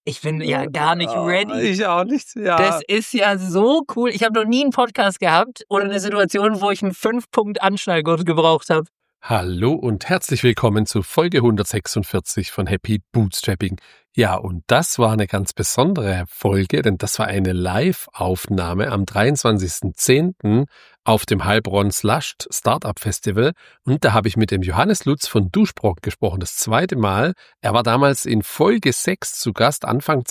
Ich bin ja gar nicht ready. Ich auch nicht, ja. Das ist ja so cool. Ich habe noch nie einen Podcast gehabt oder eine Situation, wo ich einen 5-Punkt-Anschnallgurt gebraucht habe. Hallo und herzlich willkommen zu Folge 146 von Happy Bootstrapping. Ja, und das war eine ganz besondere Folge, denn das war eine Live-Aufnahme am 23.10. auf dem Heilbronn Slushed Startup Festival. Und da habe ich mit dem Johannes Lutz von Duschbrock gesprochen, das zweite Mal. Er war damals in Folge 6 zu Gast, Anfang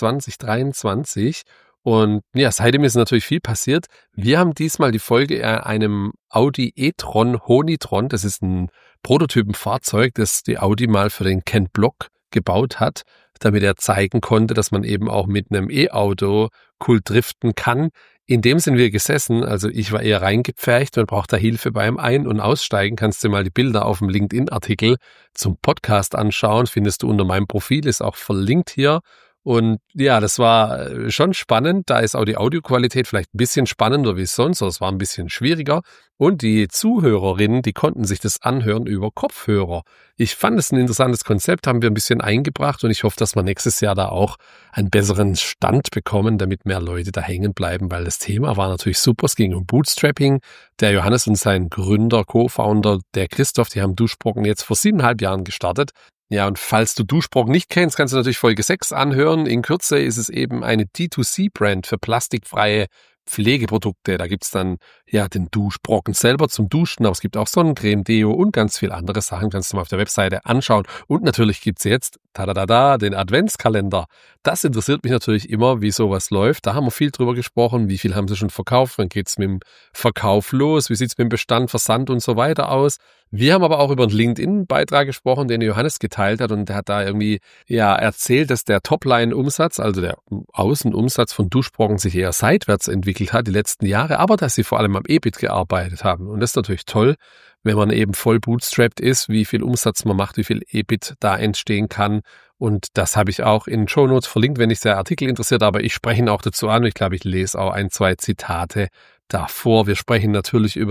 2023. Und ja, seitdem ist natürlich viel passiert. Wir haben diesmal die Folge einem Audi e-tron Honeytron, das ist ein Prototypenfahrzeug, das die Audi mal für den Ken Block gebaut hat, damit er zeigen konnte, dass man eben auch mit einem E-Auto cool driften kann. In dem sind wir gesessen, also ich war eher reingepfercht und brauchte da Hilfe beim Ein- und Aussteigen. Kannst du mal die Bilder auf dem LinkedIn-Artikel zum Podcast anschauen, findest du unter meinem Profil, ist auch verlinkt hier. Und ja, das war schon spannend. Da ist auch die Audioqualität vielleicht ein bisschen spannender wie sonst, aber es war ein bisschen schwieriger. Und die Zuhörerinnen, die konnten sich das anhören über Kopfhörer. Ich fand es ein interessantes Konzept, haben wir ein bisschen eingebracht und ich hoffe, dass wir nächstes Jahr da auch einen besseren Stand bekommen, damit mehr Leute da hängen bleiben, weil das Thema war natürlich super. Es ging um Bootstrapping. Der Johannes und sein Gründer, Co-Founder, der Christoph, die haben Duschbrocken jetzt vor 7,5 Jahren gestartet. Ja, und falls du Duschbrock nicht kennst, kannst du natürlich Folge 6 anhören. In Kürze ist es eben eine D2C-Brand für plastikfreie Pflegeprodukte. Da gibt's dann ja den Duschbrocken selber zum Duschen, aber es gibt auch Sonnencreme, Deo und ganz viel andere Sachen. Kannst du mal auf der Webseite anschauen. Und natürlich gibt's jetzt den Adventskalender. Das interessiert mich natürlich immer, wie sowas läuft. Da haben wir viel drüber gesprochen. Wie viel haben sie schon verkauft? Wann geht's mit dem Verkauf los? Wie sieht's mit dem Bestand, Versand und so weiter aus? Wir haben aber auch über einen LinkedIn-Beitrag gesprochen, den Johannes geteilt hat, und der hat da irgendwie erzählt, dass der Topline-Umsatz, also der Außenumsatz von Duschbrocken, sich eher seitwärts entwickelt hat die letzten Jahre, aber dass sie vor allem am EBIT gearbeitet haben. Und das ist natürlich toll, wenn man eben voll bootstrapped ist, wie viel Umsatz man macht, wie viel EBIT da entstehen kann. Und das habe ich auch in Shownotes verlinkt, wenn dich der Artikel interessiert, aber ich spreche ihn auch dazu an. Ich glaube, ich lese auch 1-2 Zitate davor. Wir sprechen natürlich über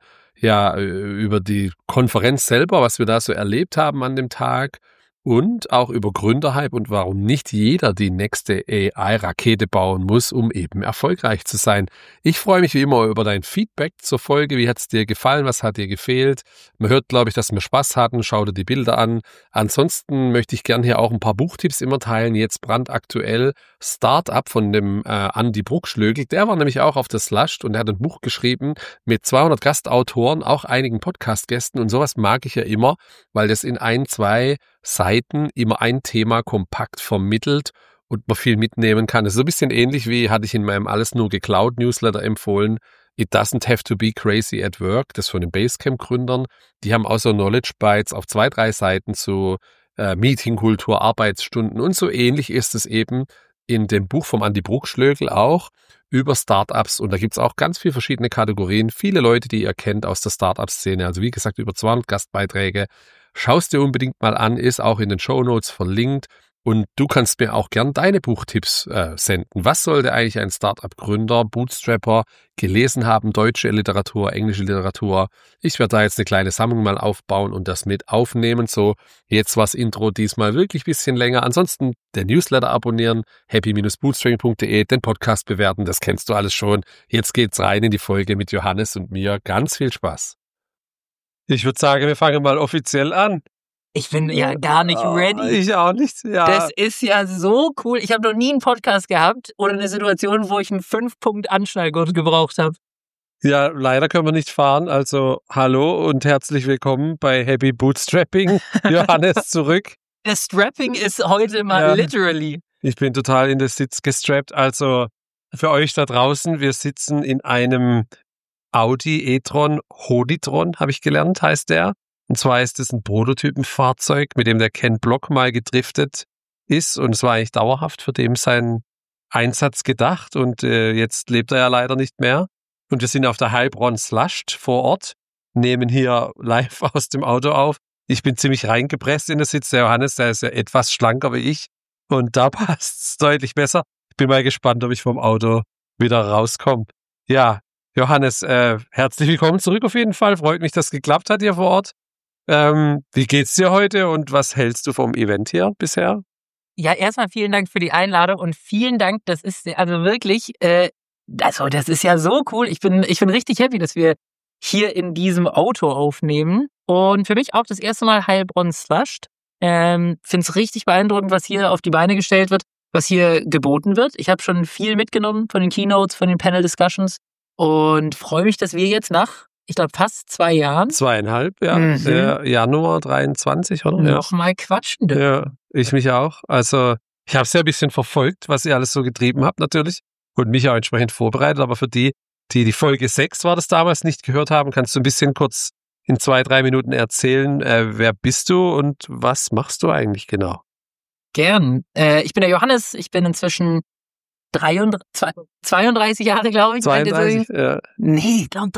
die Konferenz selber, was wir da so erlebt haben an dem Tag, und auch über Gründerhype und warum nicht jeder die nächste AI-Rakete bauen muss, um eben erfolgreich zu sein. Ich freue mich wie immer über dein Feedback zur Folge. Wie hat es dir gefallen? Was hat dir gefehlt? Man hört, glaube ich, dass wir Spaß hatten. Schau dir die Bilder an. Ansonsten möchte ich gerne hier auch ein paar Buchtipps immer teilen. Jetzt brandaktuell Startup von dem Andi Bruckschlögl. Der war nämlich auch auf der Slushed und er hat ein Buch geschrieben mit 200 Gastautoren, auch einigen Podcast-Gästen, und sowas mag ich ja immer, weil das in 1-2 Seiten immer ein Thema kompakt vermittelt und man viel mitnehmen kann. Das ist so ein bisschen ähnlich wie, hatte ich in meinem Alles nur geklaut Newsletter empfohlen, It Doesn't Have to Be Crazy at Work, das von den Basecamp-Gründern. Die haben auch so Knowledge Bites auf 2-3 Seiten zu Meetingkultur, Arbeitsstunden, und so ähnlich ist es eben in dem Buch vom Andi Bruckschlögl auch über Startups, und da gibt's auch ganz viele verschiedene Kategorien, viele Leute, die ihr kennt aus der Startup-Szene, also wie gesagt über 200 Gastbeiträge. Schaust dir unbedingt mal an, ist auch in den Shownotes verlinkt, und du kannst mir auch gern deine Buchtipps senden. Was sollte eigentlich ein Startup-Gründer, Bootstrapper gelesen haben? Deutsche Literatur, englische Literatur. Ich werde da jetzt eine kleine Sammlung mal aufbauen und das mit aufnehmen. So, jetzt war's Intro diesmal wirklich ein bisschen länger. Ansonsten den Newsletter abonnieren, happy-bootstrapping.de, den Podcast bewerten, das kennst du alles schon. Jetzt geht's rein in die Folge mit Johannes und mir. Ganz viel Spaß. Ich würde sagen, wir fangen mal offiziell an. Ich bin ja gar nicht ready. Ich auch nicht, ja. Das ist ja so cool. Ich habe noch nie einen Podcast gehabt oder eine Situation, wo ich einen 5-Punkt-Anschnallgurt gebraucht habe. Ja, leider können wir nicht fahren. Also hallo und herzlich willkommen bei Happy Bootstrapping. Johannes zurück. Das Strapping ist heute mal literally. Ich bin total in den Sitz gestrappt. Also für euch da draußen, wir sitzen in einem Audi e-tron Honeytron, habe ich gelernt, heißt der. Und zwar ist es ein Prototypenfahrzeug, mit dem der Ken Block mal gedriftet ist. Und es war eigentlich dauerhaft für den sein Einsatz gedacht. Und jetzt lebt er ja leider nicht mehr. Und wir sind auf der Heilbronn Slushed vor Ort, nehmen hier live aus dem Auto auf. Ich bin ziemlich reingepresst in den Sitz. Der Johannes, der ist ja etwas schlanker wie ich. Und da passt es deutlich besser. Ich bin mal gespannt, ob ich vom Auto wieder rauskomme. Ja, Johannes, herzlich willkommen zurück auf jeden Fall. Freut mich, dass es geklappt hat hier vor Ort. Wie geht's dir heute und was hältst du vom Event hier bisher? Ja, erstmal vielen Dank für die Einladung und vielen Dank, das ist also wirklich, das ist ja so cool. Ich bin richtig happy, dass wir hier in diesem Auto aufnehmen und für mich auch das erste Mal Heilbronn Slushed. Find's richtig beeindruckend, was hier auf die Beine gestellt wird, was hier geboten wird. Ich habe schon viel mitgenommen von den Keynotes, von den Panel Discussions und freue mich, dass wir jetzt nach, ich glaube, fast 2 Jahren. 2,5, ja. Januar 23, oder? Nochmal quatschen dürfen. Ja, ich mich auch. Also ich habe es ja ein bisschen verfolgt, was ihr alles so getrieben habt natürlich und mich auch entsprechend vorbereitet. Aber für die Folge 6 war das damals nicht gehört haben, kannst du ein bisschen kurz in 2-3 Minuten erzählen, wer bist du und was machst du eigentlich genau? Gern. Ich bin der Johannes, ich bin inzwischen 32 Jahre, glaube ich. 32? Ja. Nee, ich glaube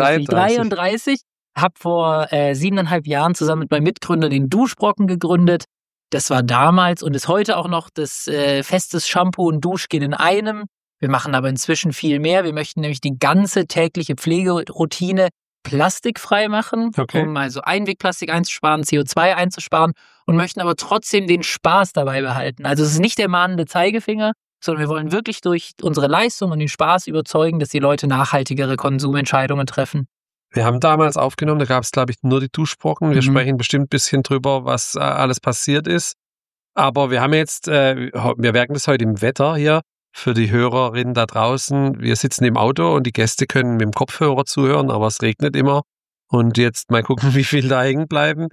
33. Hab vor 7,5 Jahren zusammen mit meinem Mitgründer den Duschbrocken gegründet. Das war damals und ist heute auch noch das festes Shampoo und Duschgel in einem. Wir machen aber inzwischen viel mehr. Wir möchten nämlich die ganze tägliche Pflegeroutine plastikfrei machen, um also Einwegplastik einzusparen, CO2 einzusparen und möchten aber trotzdem den Spaß dabei behalten. Also es ist nicht der mahnende Zeigefinger, sondern wir wollen wirklich durch unsere Leistung und den Spaß überzeugen, dass die Leute nachhaltigere Konsumentscheidungen treffen. Wir haben damals aufgenommen, da gab es, glaube ich, nur die Duschbrocken. Wir sprechen bestimmt ein bisschen drüber, was alles passiert ist. Aber wir haben jetzt, wir merken das heute im Wetter hier, für die Hörerinnen da draußen. Wir sitzen im Auto und die Gäste können mit dem Kopfhörer zuhören, aber es regnet immer. Und jetzt mal gucken, wie viel da hängen bleiben.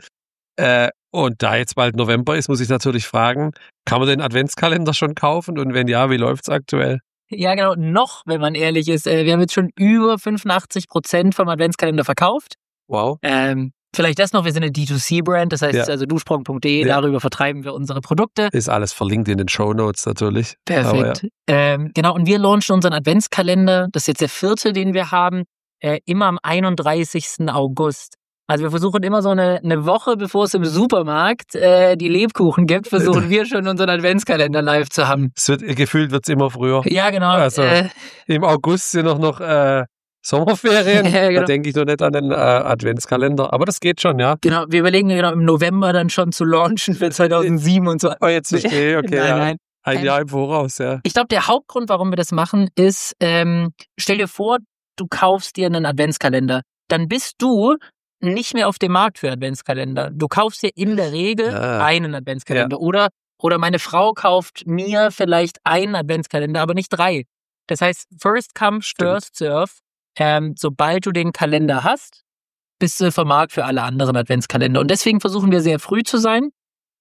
Und da jetzt bald November ist, muss ich natürlich fragen, kann man den Adventskalender schon kaufen? Und wenn ja, wie läuft's aktuell? Ja, genau, noch, wenn man ehrlich ist. Wir haben jetzt schon über 85% vom Adventskalender verkauft. Wow. Vielleicht das noch, wir sind eine D2C-Brand, das heißt also duschbrocken.de, darüber vertreiben wir unsere Produkte. Ist alles verlinkt in den Shownotes natürlich. Perfekt. Genau, und wir launchen unseren Adventskalender, das ist jetzt der 4., den wir haben, immer am 31. August. Also wir versuchen immer so eine Woche, bevor es im Supermarkt die Lebkuchen gibt, versuchen wir schon unseren Adventskalender live zu haben. Gefühlt wird's immer früher. Ja, genau. Also im August sind noch Sommerferien, ja, genau. Da denke ich noch nicht an den Adventskalender, aber das geht schon, ja. Genau, wir überlegen im November dann schon zu launchen für 2027. Oh, jetzt verstehe, okay. Nein. Ein Jahr im Voraus, ja. Ich glaube, der Hauptgrund, warum wir das machen, ist, stell dir vor, du kaufst dir einen Adventskalender, dann bist du nicht mehr auf dem Markt für Adventskalender. Du kaufst dir in der Regel einen Adventskalender oder meine Frau kauft mir vielleicht einen Adventskalender, aber nicht 3. Das heißt, first come, first serve. Sobald du den Kalender hast, bist du vom Markt für alle anderen Adventskalender. Und deswegen versuchen wir sehr früh zu sein.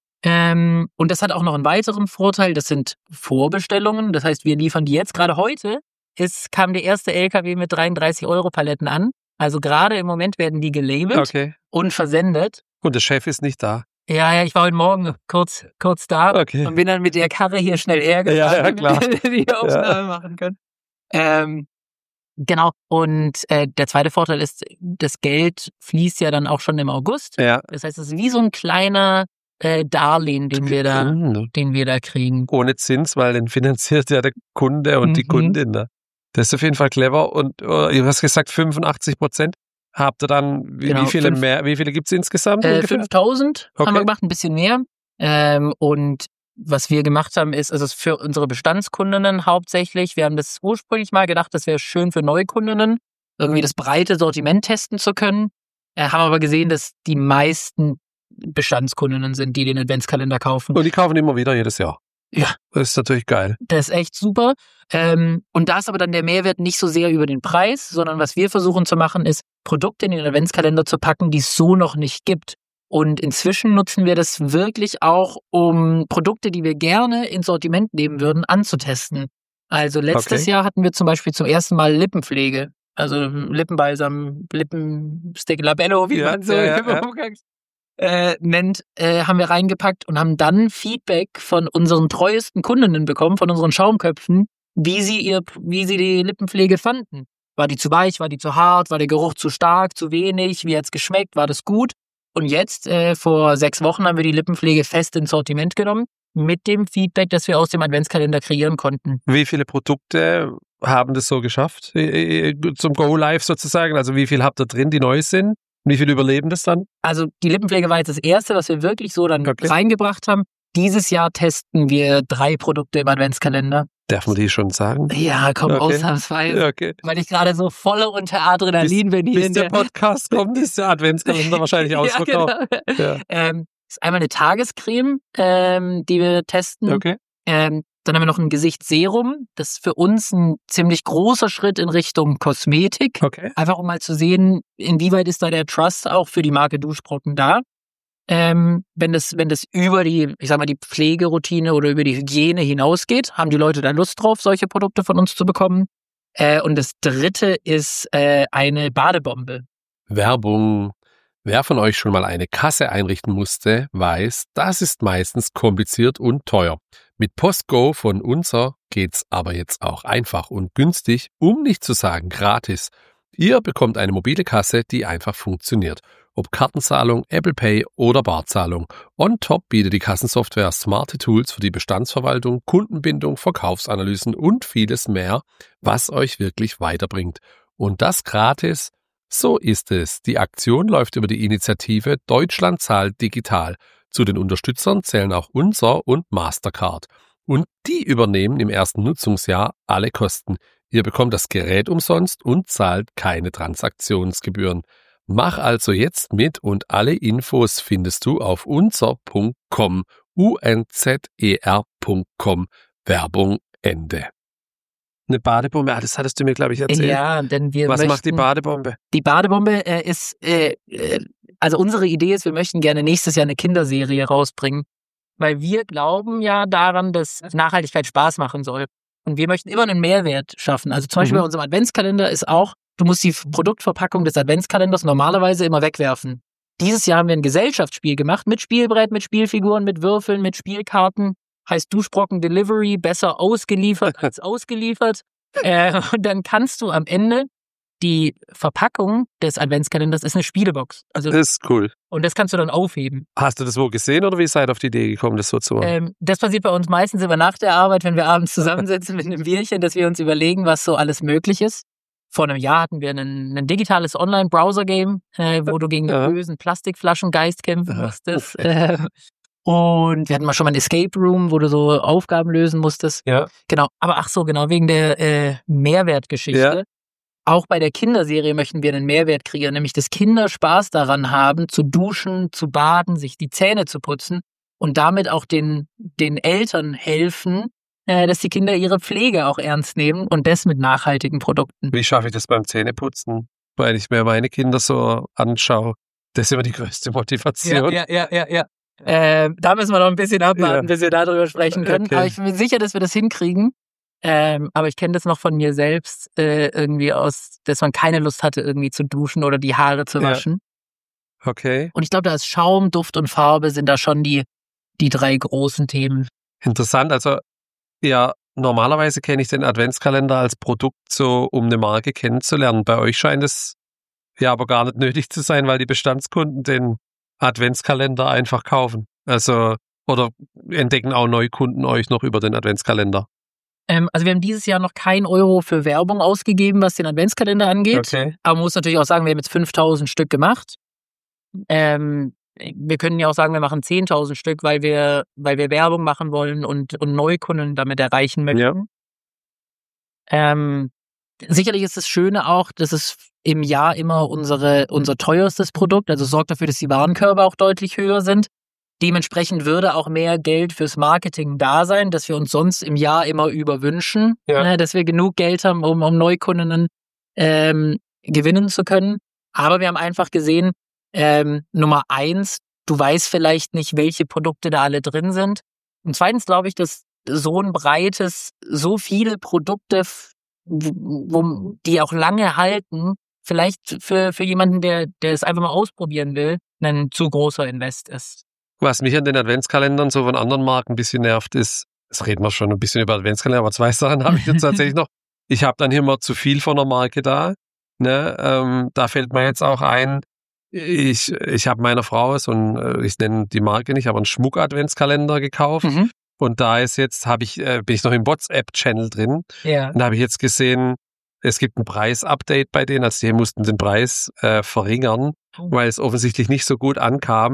Und das hat auch noch einen weiteren Vorteil, das sind Vorbestellungen. Das heißt, wir liefern die jetzt. Gerade heute kam der erste LKW mit 33 € Paletten an. Also gerade im Moment werden die gelabelt und versendet. Und der Chef ist nicht da. Ja, ich war heute Morgen kurz da und bin dann mit der Karre hier schnell hergefahren, damit wir die Aufnahme machen können. Genau, und der zweite Vorteil ist, das Geld fließt ja dann auch schon im August. Ja. Das heißt, es ist wie so ein kleiner Darlehen, den wir da kriegen. Ohne Zins, weil den finanziert ja der Kunde und die Kundin. Ne? Das ist auf jeden Fall clever. Und du hast gesagt 85%. Habt ihr dann, wie viele gibt es insgesamt? 5.000 haben wir gemacht, ein bisschen mehr. Und was wir gemacht haben, ist, also für unsere Bestandskundinnen hauptsächlich, wir haben das ursprünglich mal gedacht, das wäre schön für Neukundinnen, irgendwie das breite Sortiment testen zu können. Haben aber gesehen, dass die meisten Bestandskundinnen sind, die den Adventskalender kaufen. Und die kaufen immer wieder jedes Jahr. Ja. Das ist natürlich geil. Das ist echt super. Und da ist aber dann der Mehrwert nicht so sehr über den Preis, sondern was wir versuchen zu machen, ist, Produkte in den Adventskalender zu packen, die es so noch nicht gibt. Und inzwischen nutzen wir das wirklich auch, um Produkte, die wir gerne ins Sortiment nehmen würden, anzutesten. Also letztes Jahr hatten wir zum Beispiel zum ersten Mal Lippenpflege. Also Lippenbalsam, Lippenstick Labello, wie man so nennt, haben wir reingepackt und haben dann Feedback von unseren treuesten Kundinnen bekommen, von unseren Schaumköpfen, wie sie die Lippenpflege fanden. War die zu weich, war die zu hart, war der Geruch zu stark, zu wenig, wie hat's geschmeckt, war das gut? Und jetzt, vor 6 Wochen, haben wir die Lippenpflege fest ins Sortiment genommen, mit dem Feedback, das wir aus dem Adventskalender kreieren konnten. Wie viele Produkte haben das so geschafft, zum Go-Live sozusagen? Also wie viel habt ihr drin, die neu sind? Und wie viel überleben das dann? Also die Lippenpflege war jetzt das Erste, was wir wirklich so dann reingebracht haben. Dieses Jahr testen wir 3 Produkte im Adventskalender. Darf man die schon sagen? Ja, komm, ausnahmsweise. Okay. Weil ich gerade so voll unter Adrenalin bin hier. Bis der Podcast kommt, ist der Adventskalender wahrscheinlich ausverkauft. Ja, genau. Ist einmal eine Tagescreme, die wir testen. Okay. Dann haben wir noch ein Gesichtsserum. Das ist für uns ein ziemlich großer Schritt in Richtung Kosmetik. Okay. Einfach um mal zu sehen, inwieweit ist da der Trust auch für die Marke Duschbrocken da. Wenn das über die, ich sag mal, die Pflegeroutine oder über die Hygiene hinausgeht, haben die Leute da Lust drauf, solche Produkte von uns zu bekommen. Und das 3. ist eine Badebombe. Werbung. Wer von euch schon mal eine Kasse einrichten musste, weiß, das ist meistens kompliziert und teuer. Mit PostGo von Unser geht's aber jetzt auch einfach und günstig, um nicht zu sagen gratis. Ihr bekommt eine mobile Kasse, die einfach funktioniert. Ob Kartenzahlung, Apple Pay oder Barzahlung. On top bietet die Kassensoftware smarte Tools für die Bestandsverwaltung, Kundenbindung, Verkaufsanalysen und vieles mehr, was euch wirklich weiterbringt. Und das gratis? So ist es. Die Aktion läuft über die Initiative Deutschland zahlt digital. Zu den Unterstützern zählen auch Unser und Mastercard. Und die übernehmen im ersten Nutzungsjahr alle Kosten. Ihr bekommt das Gerät umsonst und zahlt keine Transaktionsgebühren. Mach also jetzt mit und alle Infos findest du auf unser.com, unzer.com. Werbung Ende. Eine Badebombe, das hattest du mir, glaube ich, erzählt. Ja, denn Was macht die Badebombe? Die Badebombe ist, also unsere Idee ist, wir möchten gerne nächstes Jahr eine Kinderserie rausbringen, weil wir glauben ja daran, dass Nachhaltigkeit Spaß machen soll. Und wir möchten immer einen Mehrwert schaffen. Also zum Beispiel bei unserem Adventskalender ist auch, du musst die Produktverpackung des Adventskalenders normalerweise immer wegwerfen. Dieses Jahr haben wir ein Gesellschaftsspiel gemacht mit Spielbrett, mit Spielfiguren, mit Würfeln, mit Spielkarten. Heißt Duschbrocken Delivery, besser ausgeliefert als ausgeliefert. Und dann kannst du am Ende, die Verpackung des Adventskalenders ist eine Spielebox. Also, das ist cool. Und das kannst du dann aufheben. Hast du das wo gesehen oder wie seid ihr auf die Idee gekommen, das so zu machen? Das passiert bei uns meistens immer nach der Arbeit, wenn wir abends zusammensitzen mit einem Bierchen, dass wir uns überlegen, was so alles möglich ist. Vor einem Jahr hatten wir ein digitales Online-Browser-Game, wo du gegen den bösen Plastikflaschengeist kämpfen musstest. Und wir hatten mal schon mal ein Escape Room, wo du so Aufgaben lösen musstest. Ja. Genau. Aber wegen der Mehrwertgeschichte. Ja. Auch bei der Kinderserie möchten wir einen Mehrwert kreieren, nämlich dass Kinder Spaß daran haben, zu duschen, zu baden, sich die Zähne zu putzen und damit auch den Eltern helfen, dass die Kinder ihre Pflege auch ernst nehmen und das mit nachhaltigen Produkten. Wie schaffe ich das beim Zähneputzen? Weil ich mir meine Kinder so anschaue. Das ist immer die größte Motivation. Ja. Da müssen wir noch ein bisschen abwarten, bis wir darüber sprechen können. Okay. Aber ich bin mir sicher, dass wir das hinkriegen. Aber ich kenne das noch von mir selbst irgendwie aus, dass man keine Lust hatte, irgendwie zu duschen oder die Haare zu waschen. Okay. Und ich glaube, da ist Schaum, Duft und Farbe sind da schon die 3 großen Themen. Interessant. Also ja, normalerweise kenne ich den Adventskalender als Produkt so, um eine Marke kennenzulernen. Bei euch scheint es ja aber gar nicht nötig zu sein, weil die Bestandskunden den Adventskalender einfach kaufen. Also, oder entdecken auch Neukunden euch noch über den Adventskalender? Also wir haben dieses Jahr noch keinen Euro für Werbung ausgegeben, was den Adventskalender angeht. Okay. Aber man muss natürlich auch sagen, wir haben jetzt 5.000 Stück gemacht. Wir können ja auch sagen, wir machen 10.000 Stück, weil wir Werbung machen wollen und Neukunden damit erreichen möchten. Ja. Sicherlich ist das Schöne auch, dass es im Jahr immer unser teuerstes Produkt, also sorgt dafür, dass die Warenkörbe auch deutlich höher sind. Dementsprechend würde auch mehr Geld fürs Marketing da sein, dass wir uns sonst im Jahr immer überwünschen, dass wir genug Geld haben, um Neukunden gewinnen zu können. Aber wir haben einfach gesehen, Nummer 1, du weißt vielleicht nicht, welche Produkte da alle drin sind. Und zweitens glaube ich, dass so viele Produkte, die auch lange halten, vielleicht für jemanden, der es einfach mal ausprobieren will, ein zu großer Invest ist. Was mich an den Adventskalendern so von anderen Marken ein bisschen nervt, ist, jetzt reden wir schon ein bisschen über Adventskalender, aber 2 Sachen habe ich jetzt tatsächlich noch. Ich habe dann hier mal zu viel von einer Marke da. Ne? Da fällt mir jetzt auch ein, ich habe meiner Frau ich nenne die Marke nicht, aber einen Schmuck-Adventskalender gekauft. Mhm. Und da ist jetzt, bin ich noch im WhatsApp-Channel drin. Ja. Und da habe ich jetzt gesehen, es gibt ein Preis-Update bei denen, also die mussten den Preis verringern, weil es offensichtlich nicht so gut ankam.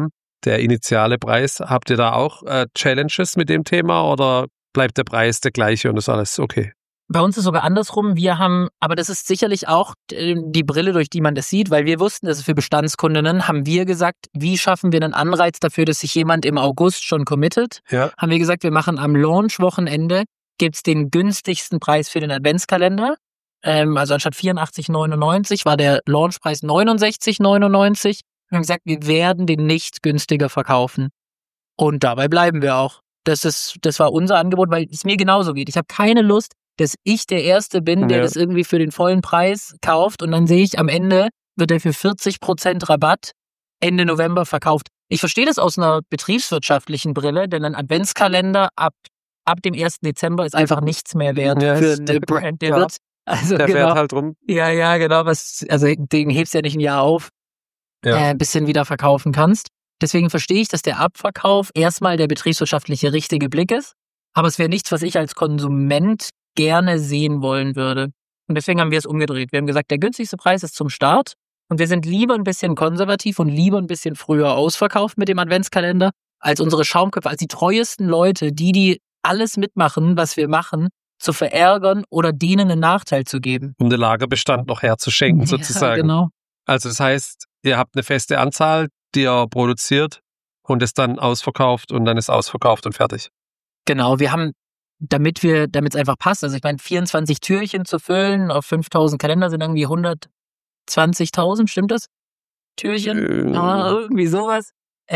der initiale Preis. Habt ihr da auch Challenges mit dem Thema oder bleibt der Preis der gleiche und ist alles okay? Bei uns ist sogar andersrum. Wir haben, aber das ist sicherlich auch die Brille, durch die man das sieht, weil wir wussten, dass für Bestandskundinnen haben wir gesagt, wie schaffen wir einen Anreiz dafür, dass sich jemand im August schon committet? Ja. Haben wir gesagt, wir machen am Launch-Wochenende, gibt's den günstigsten Preis für den Adventskalender. Also anstatt 84,99 war der Launchpreis 69,99. Wir haben gesagt, wir werden den nicht günstiger verkaufen. Und dabei bleiben wir auch. Das war unser Angebot, weil es mir genauso geht. Ich habe keine Lust, dass ich der Erste bin, der das irgendwie für den vollen Preis kauft und dann sehe ich, am Ende wird er für 40% Rabatt Ende November verkauft. Ich verstehe das aus einer betriebswirtschaftlichen Brille, denn ein Adventskalender ab dem 1. Dezember ist einfach nichts mehr wert für eine Brand. Der wird, also der fährt halt rum. Ja, genau. Also den hebst du ja nicht ein Jahr auf, bis du ihn wieder verkaufen kannst. Deswegen verstehe ich, dass der Abverkauf erstmal der betriebswirtschaftliche richtige Blick ist. Aber es wäre nichts, was ich als Konsument gerne sehen wollen würde. Und deswegen haben wir es umgedreht. Wir haben gesagt, der günstigste Preis ist zum Start und wir sind lieber ein bisschen konservativ und lieber ein bisschen früher ausverkauft mit dem Adventskalender als unsere Schaumköpfe, als die treuesten Leute, die alles mitmachen, was wir machen, zu verärgern oder denen einen Nachteil zu geben. Um den Lagerbestand noch herzuschenken sozusagen. Genau. Also das heißt, ihr habt eine feste Anzahl, die ihr produziert und es dann ausverkauft und dann ist ausverkauft und fertig. Genau, wir haben, damit es einfach passt, also ich meine, 24 Türchen zu füllen auf 5.000 Kalender sind irgendwie 120.000, stimmt das? Türchen? Irgendwie sowas.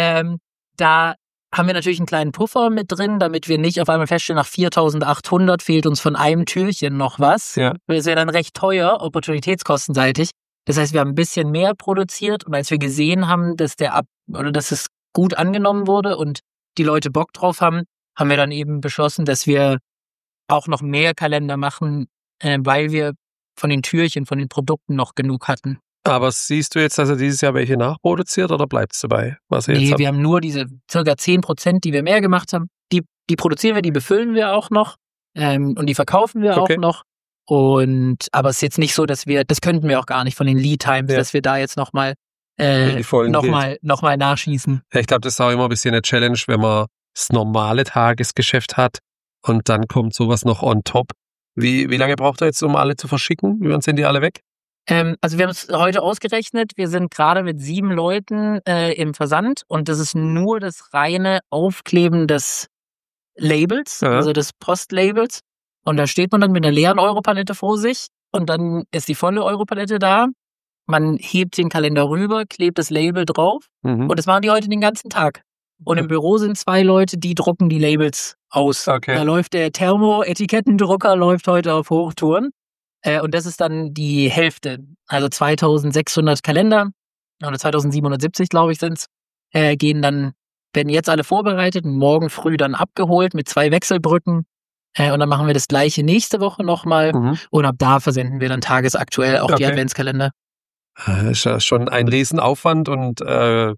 Da haben wir natürlich einen kleinen Puffer mit drin, damit wir nicht auf einmal feststellen, nach 4.800 fehlt uns von einem Türchen noch was. Ja. Das wäre dann recht teuer, opportunitätskostenseitig. Das heißt, wir haben ein bisschen mehr produziert und als wir gesehen haben, dass dass es gut angenommen wurde und die Leute Bock drauf haben, haben wir dann eben beschlossen, dass wir auch noch mehr Kalender machen, weil wir von den Türchen, von den Produkten noch genug hatten. Aber siehst du jetzt, dass ihr dieses Jahr welche nachproduziert oder bleibt es dabei, was ihr jetzt habt? Wir haben nur diese circa 10%, die wir mehr gemacht haben. Die produzieren wir, die befüllen wir auch noch und die verkaufen wir auch noch. Aber es ist jetzt nicht so, dass das könnten wir auch gar nicht von den Lead Times, dass wir da jetzt nochmal nachschießen. Ja, ich glaube, das ist auch immer ein bisschen eine Challenge, wenn man das normale Tagesgeschäft hat und dann kommt sowas noch on top. Wie lange braucht ihr jetzt, um alle zu verschicken? Wann sind die alle weg? Also wir haben es heute ausgerechnet, wir sind gerade mit 7 Leuten im Versand und das ist nur das reine Aufkleben des Labels, also des Postlabels. Und da steht man dann mit einer leeren Europalette vor sich und dann ist die volle Europalette da. Man hebt den Kalender rüber, klebt das Label drauf und das machen die heute den ganzen Tag. Und im Büro sind 2 Leute, die drucken die Labels aus. Okay. Da läuft der Thermo-Etikettendrucker läuft heute auf Hochtouren. Und das ist dann die Hälfte. Also 2.600 Kalender oder 2.770, glaube ich, sind's, werden jetzt alle vorbereitet und morgen früh dann abgeholt mit 2 Wechselbrücken. Und dann machen wir das Gleiche nächste Woche nochmal. Und ab da versenden wir dann tagesaktuell auch die Adventskalender. Das ist ja schon ein Riesenaufwand und eine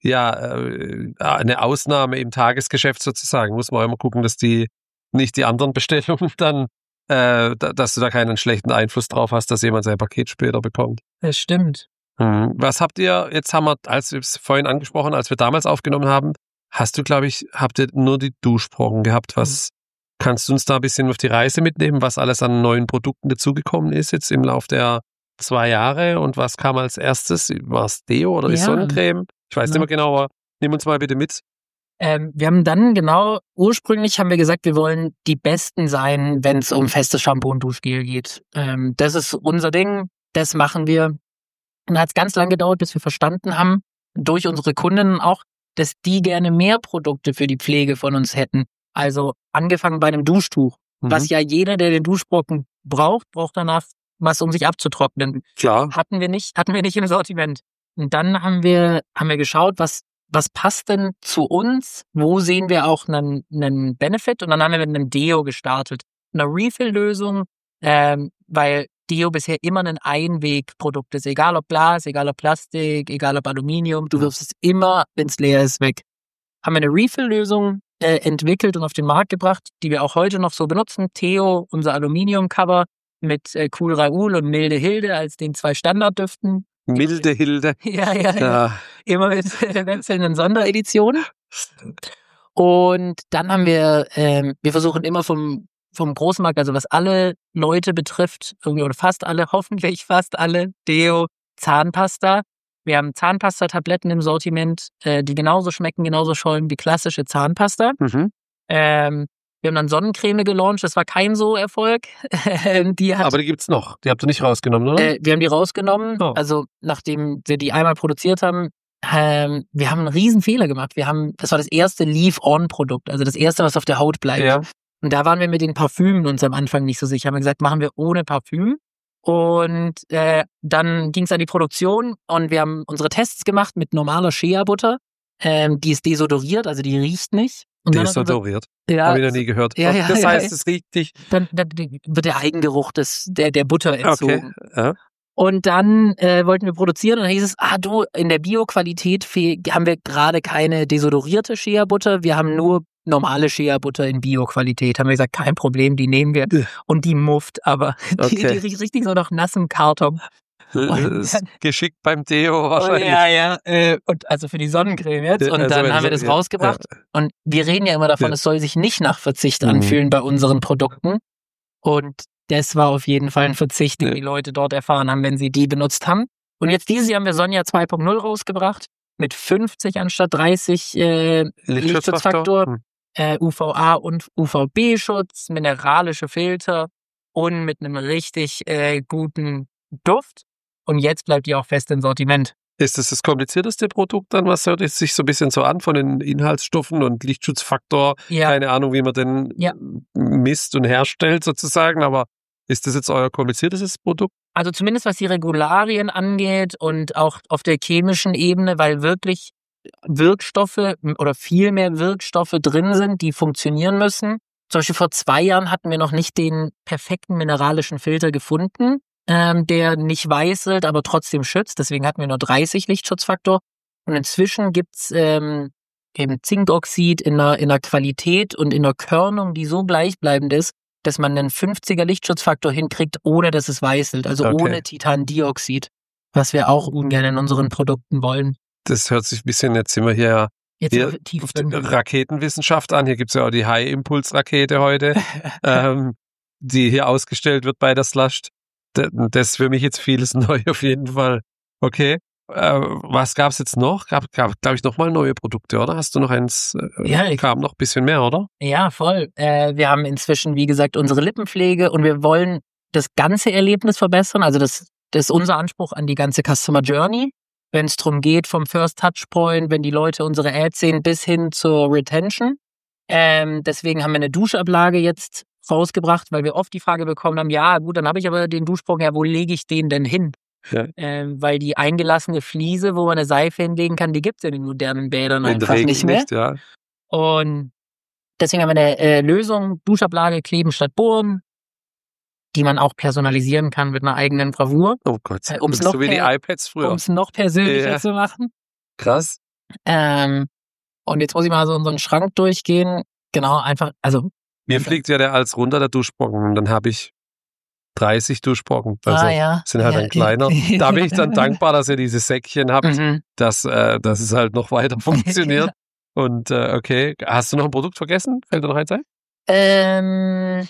Ausnahme im Tagesgeschäft sozusagen. Muss man immer gucken, dass nicht die anderen Bestellungen dann, dass du da keinen schlechten Einfluss drauf hast, dass jemand sein Paket später bekommt. Das stimmt. Was habt ihr, jetzt haben wir, als wir es vorhin angesprochen, als wir damals aufgenommen haben, habt ihr nur die Duschbrocken gehabt. Was kannst du uns da ein bisschen auf die Reise mitnehmen, was alles an neuen Produkten dazugekommen ist jetzt im Lauf der 2 Jahre und was kam als erstes? War es Deo oder die Sonnencreme? Ich weiß nicht mehr genau, aber nimm uns mal bitte mit. Wir haben dann ursprünglich haben wir gesagt, wir wollen die Besten sein, wenn es um festes Shampoo und Duschgel geht. Das ist unser Ding, das machen wir. Und da hat es ganz lange gedauert, bis wir verstanden haben, durch unsere Kundinnen auch, dass die gerne mehr Produkte für die Pflege von uns hätten. Also angefangen bei einem Duschtuch, was ja jeder, der den Duschbrocken braucht danach was, um sich abzutrocknen. Klar. Hatten wir nicht im Sortiment. Und dann haben wir geschaut, was passt denn zu uns? Wo sehen wir auch einen Benefit? Und dann haben wir mit einem Deo gestartet. Eine Refill-Lösung, weil Deo bisher immer ein Einwegprodukt ist. Egal ob Glas, egal ob Plastik, egal ob Aluminium. Du wirfst es immer, wenn es leer ist, weg. Haben wir eine Refill-Lösung entwickelt und auf den Markt gebracht, die wir auch heute noch so benutzen. Theo, unser Aluminium-Cover mit Cool Raoul und Milde Hilde als den 2 Standarddüften. Milde Hilde. Ja. immer mit wechselnden Sondereditionen. Und dann haben wir versuchen immer vom großen Markt, also was alle Leute betrifft, irgendwie oder fast alle, hoffentlich fast alle, Deo, Zahnpasta. Wir haben Zahnpasta-Tabletten im Sortiment, die genauso schmecken, genauso schäumen wie klassische Zahnpasta. Wir haben dann Sonnencreme gelauncht, das war kein so Erfolg. Aber die gibt's noch, die habt ihr nicht rausgenommen, oder? Wir haben die rausgenommen, also nachdem wir die einmal produziert haben. Wir haben einen riesen Fehler gemacht. Das war das erste Leave-On-Produkt, also das erste, was auf der Haut bleibt. Ja. Und da waren wir mit den Parfümen uns am Anfang nicht so sicher. Haben wir gesagt, machen wir ohne Parfüm. Und dann ging es an die Produktion und wir haben unsere Tests gemacht mit normaler Shea-Butter. Die ist desodoriert, also die riecht nicht. Desodoriert? Ja. Habe ich noch nie gehört. Ja, das heißt, es riecht nicht. Dann wird der Eigengeruch der Butter entzogen. Okay. Ja. Und dann wollten wir produzieren und dann hieß es, in der Bio-Qualität haben wir gerade keine desodorierte Shea-Butter, wir haben nur normale Shea-Butter in Bio-Qualität. Haben wir gesagt, kein Problem, die nehmen wir. Und die mufft, aber die riecht richtig so nach nassem Karton. Geschickt beim Deo wahrscheinlich. Ja. Und also für die Sonnencreme jetzt. Und dann haben wir das rausgebracht. Ja. Und wir reden ja immer davon, es soll sich nicht nach Verzicht anfühlen bei unseren Produkten. Und das war auf jeden Fall ein Verzicht, den die Leute dort erfahren haben, wenn sie die benutzt haben. Und jetzt dieses Jahr haben wir Sonja 2.0 rausgebracht. Mit 50 anstatt 30 Lichtschutzfaktor. UVA und UVB-Schutz, mineralische Filter und mit einem richtig guten Duft. Und jetzt bleibt die auch fest im Sortiment. Ist das komplizierteste Produkt dann? Was hört sich so ein bisschen so an von den Inhaltsstoffen und Lichtschutzfaktor? Ja. Keine Ahnung, wie man den misst und herstellt sozusagen, aber ist das jetzt euer kompliziertestes Produkt? Also zumindest was die Regularien angeht und auch auf der chemischen Ebene, weil wirklich Wirkstoffe oder viel mehr Wirkstoffe drin sind, die funktionieren müssen. Zum Beispiel vor 2 Jahren hatten wir noch nicht den perfekten mineralischen Filter gefunden, der nicht weißelt, aber trotzdem schützt. Deswegen hatten wir nur 30 Lichtschutzfaktor. Und inzwischen gibt's eben Zinkoxid in einer Qualität und in einer Körnung, die so gleichbleibend ist, dass man einen 50er Lichtschutzfaktor hinkriegt, ohne dass es weißelt. Also ohne Titandioxid, was wir auch ungern in unseren Produkten wollen. Das hört sich ein bisschen, jetzt sind wir hier tief Raketenwissenschaft an. Hier gibt's ja auch die High-Impulse-Rakete heute, die hier ausgestellt wird bei der Slush. Das ist für mich jetzt vieles neu auf jeden Fall. Okay. Was gab's jetzt noch? Gab glaube ich, nochmal neue Produkte, oder? Hast du noch eins? Kam noch ein bisschen mehr, oder? Ja, voll. Wir haben inzwischen, wie gesagt, unsere Lippenpflege und wir wollen das ganze Erlebnis verbessern. Also das ist unser Anspruch an die ganze Customer Journey. Wenn es darum geht, vom First Touchpoint, wenn die Leute unsere Ads sehen, bis hin zur Retention. Deswegen haben wir eine Duschablage jetzt rausgebracht, weil wir oft die Frage bekommen haben, ja gut, dann habe ich aber den Duschbrocken, ja, wo lege ich den denn hin? Ja. Weil die eingelassene Fliese, wo man eine Seife hinlegen kann, die gibt es in den modernen Bädern einfach nicht mehr. Nicht, ja. Und deswegen haben wir eine Lösung, Duschablage kleben statt bohren, die man auch personalisieren kann mit einer eigenen Bravour. Oh Gott, so wie die iPads früher. Um es noch persönlicher zu machen. Krass. Und jetzt muss ich mal so unseren Schrank durchgehen. Genau, einfach, also. Mir fliegt ja der als runter, der Duschbrocken, und dann habe ich 30 Duschbrocken. Also sind halt dann kleiner. Da bin ich dann dankbar, dass ihr diese Säckchen habt, dass es halt noch weiter funktioniert. Und okay, hast du noch ein Produkt vergessen? Fällt dir noch eins ein?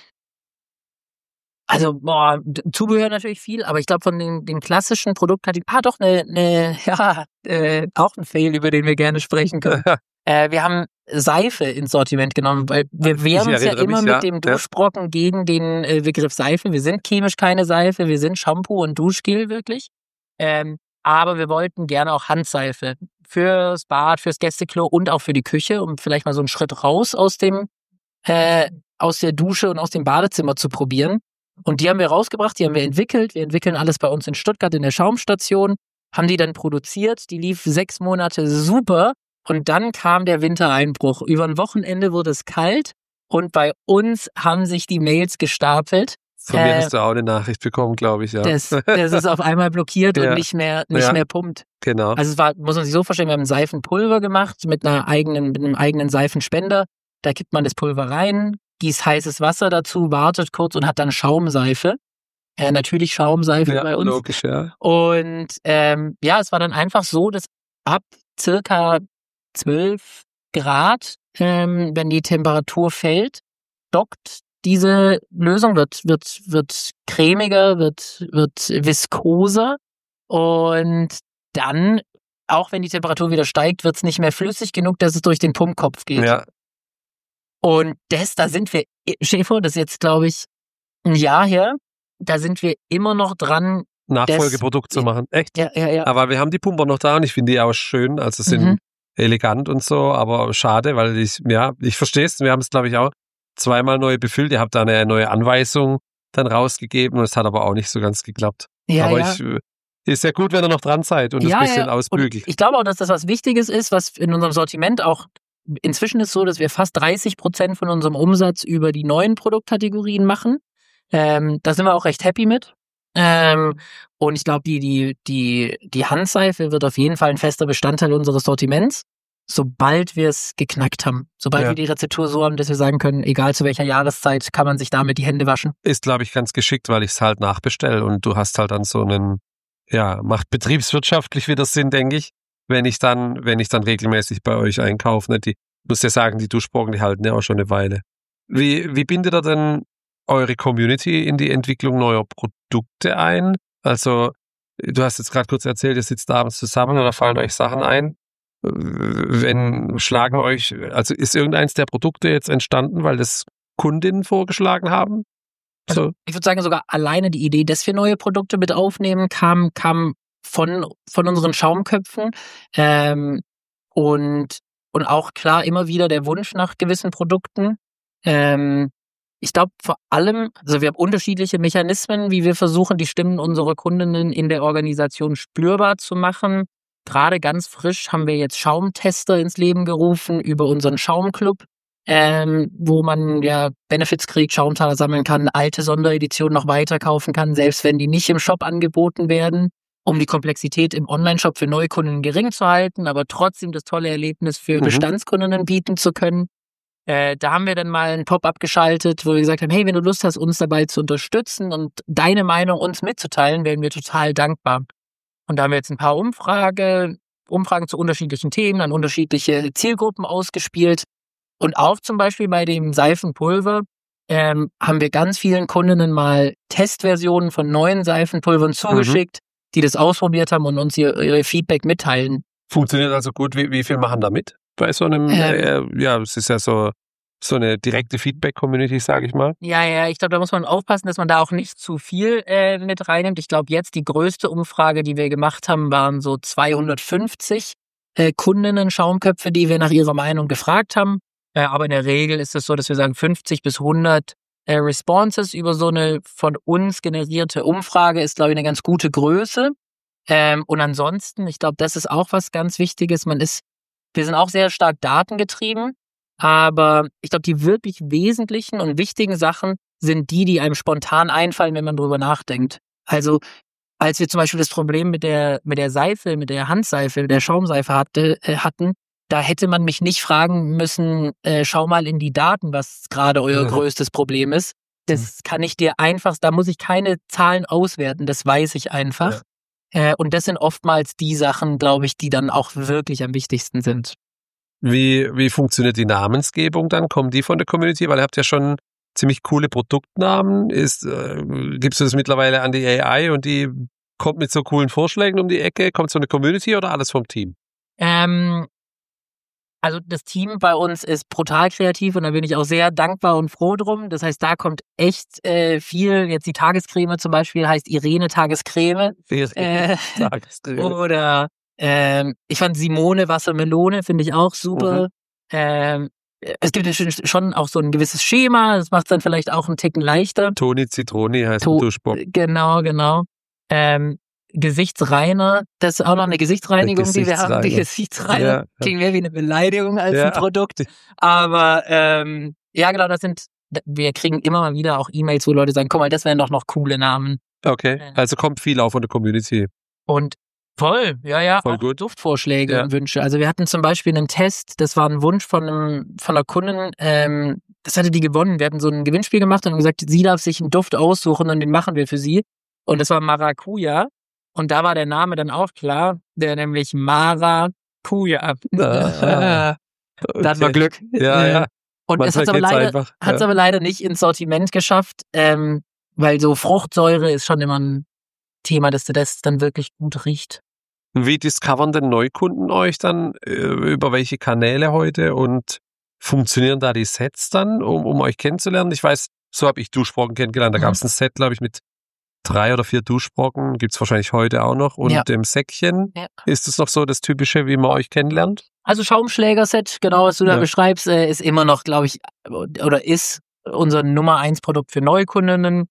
Also, Zubehör natürlich viel, aber ich glaube von den klassischen Produktkategorien, doch auch ein Fail, über den wir gerne sprechen können. Wir haben Seife ins Sortiment genommen, weil wir wehren uns ja immer mit dem Duschbrocken gegen den Begriff Seife. Wir sind chemisch keine Seife, wir sind Shampoo und Duschgel wirklich. Aber wir wollten gerne auch Handseife fürs Bad, fürs Gästeklo und auch für die Küche, um vielleicht mal so einen Schritt raus aus der Dusche und aus dem Badezimmer zu probieren. Und die haben wir rausgebracht, die haben wir entwickelt. Wir entwickeln alles bei uns in Stuttgart in der Schaumstation, haben die dann produziert. Die lief 6 Monate super. Und dann kam der Wintereinbruch. Über ein Wochenende wurde es kalt und bei uns haben sich die Mails gestapelt. Von mir hast du auch eine Nachricht bekommen, glaube ich, ja. Das ist auf einmal blockiert und nicht mehr pumpt. Genau. Also es war, muss man sich so vorstellen, wir haben Seifenpulver gemacht mit einem eigenen Seifenspender. Da kippt man das Pulver rein, gießt heißes Wasser dazu, wartet kurz und hat dann Schaumseife. Natürlich Schaumseife bei uns. Logisch, ja. Und es war dann einfach so, dass ab circa 12 Grad, wenn die Temperatur fällt, dockt diese Lösung, wird cremiger, wird viskoser und dann, auch wenn die Temperatur wieder steigt, wird es nicht mehr flüssig genug, dass es durch den Pumpkopf geht. Ja. Und da sind wir, Schäfer, das ist jetzt, glaube ich, ein Jahr her, da sind wir immer noch dran, Nachfolgeprodukt zu machen. Echt? Ja. Aber wir haben die Pumper noch da und ich finde die auch schön, also sind elegant und so, aber schade, weil ich verstehe es, wir haben es, glaube ich, auch zweimal neu befüllt, ihr habt da eine neue Anweisung dann rausgegeben und es hat aber auch nicht so ganz geklappt. Ist ja gut, wenn ihr noch dran seid und das ein bisschen ausbügelt. Und ich glaube auch, dass das was Wichtiges ist, was in unserem Sortiment auch inzwischen ist so, dass wir fast 30% von unserem Umsatz über die neuen Produktkategorien machen. Da sind wir auch recht happy mit. Und ich glaube, die Handseife wird auf jeden Fall ein fester Bestandteil unseres Sortiments, sobald wir es geknackt haben. Sobald wir die Rezeptur so haben, dass wir sagen können, egal zu welcher Jahreszeit, kann man sich damit die Hände waschen. Ist, glaube ich, ganz geschickt, weil ich es halt nachbestelle und du hast halt dann so einen, macht betriebswirtschaftlich wieder Sinn, denke ich, wenn ich dann regelmäßig bei euch einkaufe. Ne? Ich muss ja sagen, die Duschbrocken, die halten ja auch schon eine Weile. Wie bindet ihr denn eure Community in die Entwicklung neuer Produkte ein? Also, du hast jetzt gerade kurz erzählt, ihr sitzt abends zusammen oder fallen euch Sachen ein. Also ist irgendeins der Produkte jetzt entstanden, weil das Kundinnen vorgeschlagen haben? Also, ich würde sagen, sogar alleine die Idee, dass wir neue Produkte mit aufnehmen, kam von unseren Schaumköpfen. Und auch klar immer wieder der Wunsch nach gewissen Produkten. Ich glaube vor allem, also wir haben unterschiedliche Mechanismen, wie wir versuchen, die Stimmen unserer Kundinnen in der Organisation spürbar zu machen. Gerade ganz frisch haben wir jetzt Schaumtester ins Leben gerufen über unseren Schaumclub, wo man Benefits kriegt, Schaumtaler sammeln kann, alte Sondereditionen noch weiterkaufen kann, selbst wenn die nicht im Shop angeboten werden, um die Komplexität im Onlineshop für Neukunden gering zu halten, aber trotzdem das tolle Erlebnis für Bestandskundinnen bieten zu können. Da haben wir dann mal ein Pop-up geschaltet, wo wir gesagt haben, hey, wenn du Lust hast, uns dabei zu unterstützen und deine Meinung uns mitzuteilen, wären wir total dankbar. Und da haben wir jetzt ein paar Umfragen zu unterschiedlichen Themen, an unterschiedliche Zielgruppen ausgespielt. Und auch zum Beispiel bei dem Seifenpulver haben wir ganz vielen Kundinnen mal Testversionen von neuen Seifenpulvern zugeschickt, die das ausprobiert haben und uns ihre Feedback mitteilen. Funktioniert also gut. Wie viel machen da mit? Bei so einem, es ist ja so eine direkte Feedback-Community, sage ich mal. Ja, ich glaube, da muss man aufpassen, dass man da auch nicht zu viel mit reinnimmt. Ich glaube, jetzt die größte Umfrage, die wir gemacht haben, waren so 250 Kundinnen-Schaumköpfe, die wir nach ihrer Meinung gefragt haben. Aber in der Regel ist es so, dass wir sagen, 50 bis 100 Responses über so eine von uns generierte Umfrage ist, glaube ich, eine ganz gute Größe. Und ansonsten, ich glaube, das ist auch was ganz Wichtiges. Wir sind auch sehr stark datengetrieben, aber ich glaube, die wirklich wesentlichen und wichtigen Sachen sind die einem spontan einfallen, wenn man drüber nachdenkt. Also, als wir zum Beispiel das Problem mit der Seife, mit der Handseife, mit der Schaumseife hatten, da hätte man mich nicht fragen müssen, schau mal in die Daten, was gerade euer größtes Problem ist. Das kann ich dir einfach, da muss ich keine Zahlen auswerten, das weiß ich einfach. Ja. Und das sind oftmals die Sachen, glaube ich, die dann auch wirklich am wichtigsten sind. Wie funktioniert die Namensgebung dann? Kommen die von der Community? Weil ihr habt ja schon ziemlich coole Produktnamen. Gibst du das mittlerweile an die AI und die kommt mit so coolen Vorschlägen um die Ecke? Kommt so eine Community oder alles vom Team? Also das Team bei uns ist brutal kreativ und da bin ich auch sehr dankbar und froh drum. Das heißt, da kommt echt viel. Jetzt die Tagescreme zum Beispiel heißt Irene Tagescreme. Tagescreme. Oder ich fand Simone Wassermelone, finde ich auch super. Es gibt schon auch so ein gewisses Schema, das macht es dann vielleicht auch einen Ticken leichter. Toni Zitroni heißt ein Duschbock. Genau. Gesichtsreiner, das ist auch noch eine Gesichtsreinigung, die wir haben. Die Gesichtsreiner klingt mehr wie eine Beleidigung als ein Produkt. Aber genau, wir kriegen immer mal wieder auch E-Mails, wo Leute sagen, guck mal, das wären doch noch coole Namen. Okay, also kommt viel auf von der Community. Und voll, voll auch gut. Duftvorschläge und Wünsche. Also wir hatten zum Beispiel einen Test, das war ein Wunsch von einer Kundin, das hatte die gewonnen. Wir hatten so ein Gewinnspiel gemacht und haben gesagt, sie darf sich einen Duft aussuchen und den machen wir für sie. Und das war Maracuja. Und da war der Name dann auch klar, der nämlich Mara Kuh, ja. Okay. Da hatten wir Glück. Ja. Und es hat es aber leider nicht ins Sortiment geschafft, weil so Fruchtsäure ist schon immer ein Thema, dass das dann wirklich gut riecht. Wie discovern denn Neukunden euch dann? Über welche Kanäle heute? Und funktionieren da die Sets dann, um euch kennenzulernen? Ich weiß, so habe ich Duschbrocken kennengelernt. Da gab es ein Set, glaube ich, mit 3 oder 4 Duschbrocken. Gibt es wahrscheinlich heute auch noch. Und dem Säckchen. Ja. Ist es noch so das Typische, wie man euch kennenlernt? Also Schaumschläger-Set, genau was du da beschreibst, ist immer noch, glaube ich, oder ist unser Nummer 1 Produkt für Neukundinnen.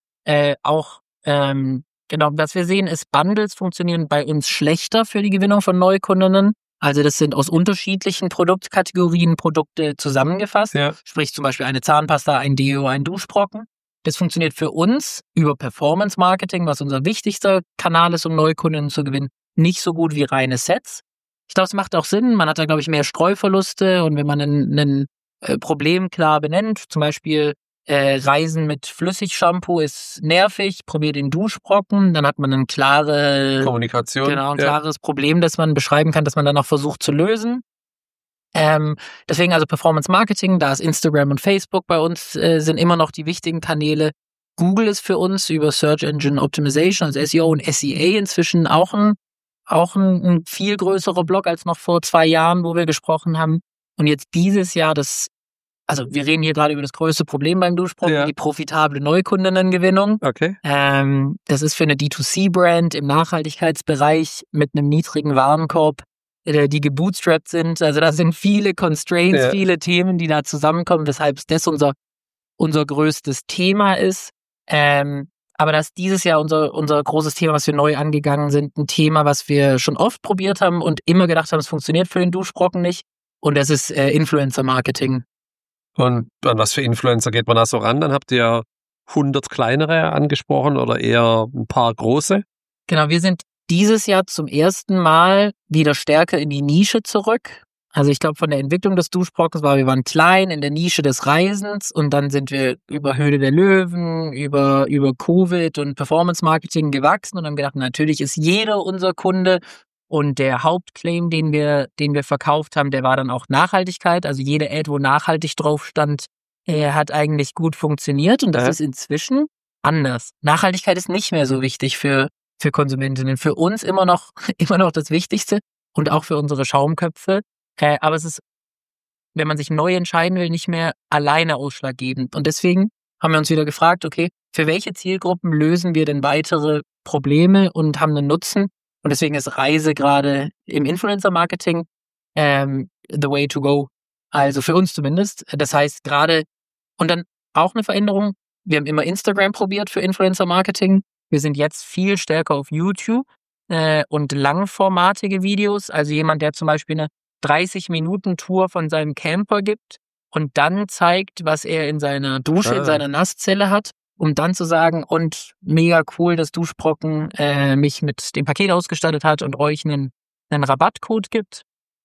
Genau, was wir sehen, ist, Bundles funktionieren bei uns schlechter für die Gewinnung von Neukundinnen. Also das sind aus unterschiedlichen Produktkategorien Produkte zusammengefasst. Ja. Sprich zum Beispiel eine Zahnpasta, ein Deo, ein Duschbrocken. Das funktioniert für uns über Performance Marketing, was unser wichtigster Kanal ist, um Neukundinnen zu gewinnen, nicht so gut wie reine Sets. Ich glaube, es macht auch Sinn. Man hat da, glaube ich, mehr Streuverluste. Und wenn man ein Problem klar benennt, zum Beispiel Reisen mit Flüssigshampoo ist nervig, probier den Duschbrocken, dann hat man eine klare Kommunikation. Genau, ein klares Problem, das man beschreiben kann, das man dann auch versucht zu lösen. Deswegen also Performance Marketing, da ist Instagram und Facebook bei uns, sind immer noch die wichtigen Kanäle. Google ist für uns über Search Engine Optimization, also SEO und SEA inzwischen auch ein viel größerer Blog als noch vor 2 Jahren, wo wir gesprochen haben. Und jetzt dieses Jahr also wir reden hier gerade über das größte Problem beim Duschbrocken, die profitable Neukundinnengewinnung. Okay. Das ist für eine D2C-Brand im Nachhaltigkeitsbereich mit einem niedrigen Warenkorb, die gebootstrapped sind. Also da sind viele Constraints, viele Themen, die da zusammenkommen, weshalb das unser größtes Thema ist. Aber das ist dieses Jahr unser großes Thema, was wir neu angegangen sind, ein Thema, was wir schon oft probiert haben und immer gedacht haben, es funktioniert für den Duschbrocken nicht. Und das ist Influencer-Marketing. Und an was für Influencer geht man da so ran? Dann habt ihr 100 kleinere angesprochen oder eher ein paar große? Genau, wir sind dieses Jahr zum ersten Mal wieder stärker in die Nische zurück. Also ich glaube, von der Entwicklung des Duschbrockens wir waren klein in der Nische des Reisens und dann sind wir über Höhle der Löwen, über Covid und Performance Marketing gewachsen und haben gedacht, natürlich ist jeder unser Kunde. Und der Hauptclaim, den wir verkauft haben, der war dann auch Nachhaltigkeit. Also jede Ad, wo nachhaltig drauf stand, hat eigentlich gut funktioniert. Und das ist inzwischen anders. Nachhaltigkeit ist nicht mehr so wichtig für Konsumentinnen. Für uns immer noch das Wichtigste und auch für unsere Schaumköpfe. Aber es ist, wenn man sich neu entscheiden will, nicht mehr alleine ausschlaggebend. Und deswegen haben wir uns wieder gefragt, okay, für welche Zielgruppen lösen wir denn weitere Probleme und haben einen Nutzen? Und deswegen ist Reise gerade im Influencer-Marketing the way to go. Also für uns zumindest. Das heißt gerade, und dann auch eine Veränderung, wir haben immer Instagram probiert für Influencer-Marketing. Wir sind jetzt viel stärker auf YouTube und langformatige Videos. Also jemand, der zum Beispiel eine 30-Minuten-Tour von seinem Camper gibt und dann zeigt, was er in seiner Dusche, in seiner Nasszelle hat. Um dann zu sagen, und mega cool, dass Duschbrocken mich mit dem Paket ausgestattet hat und euch einen Rabattcode gibt.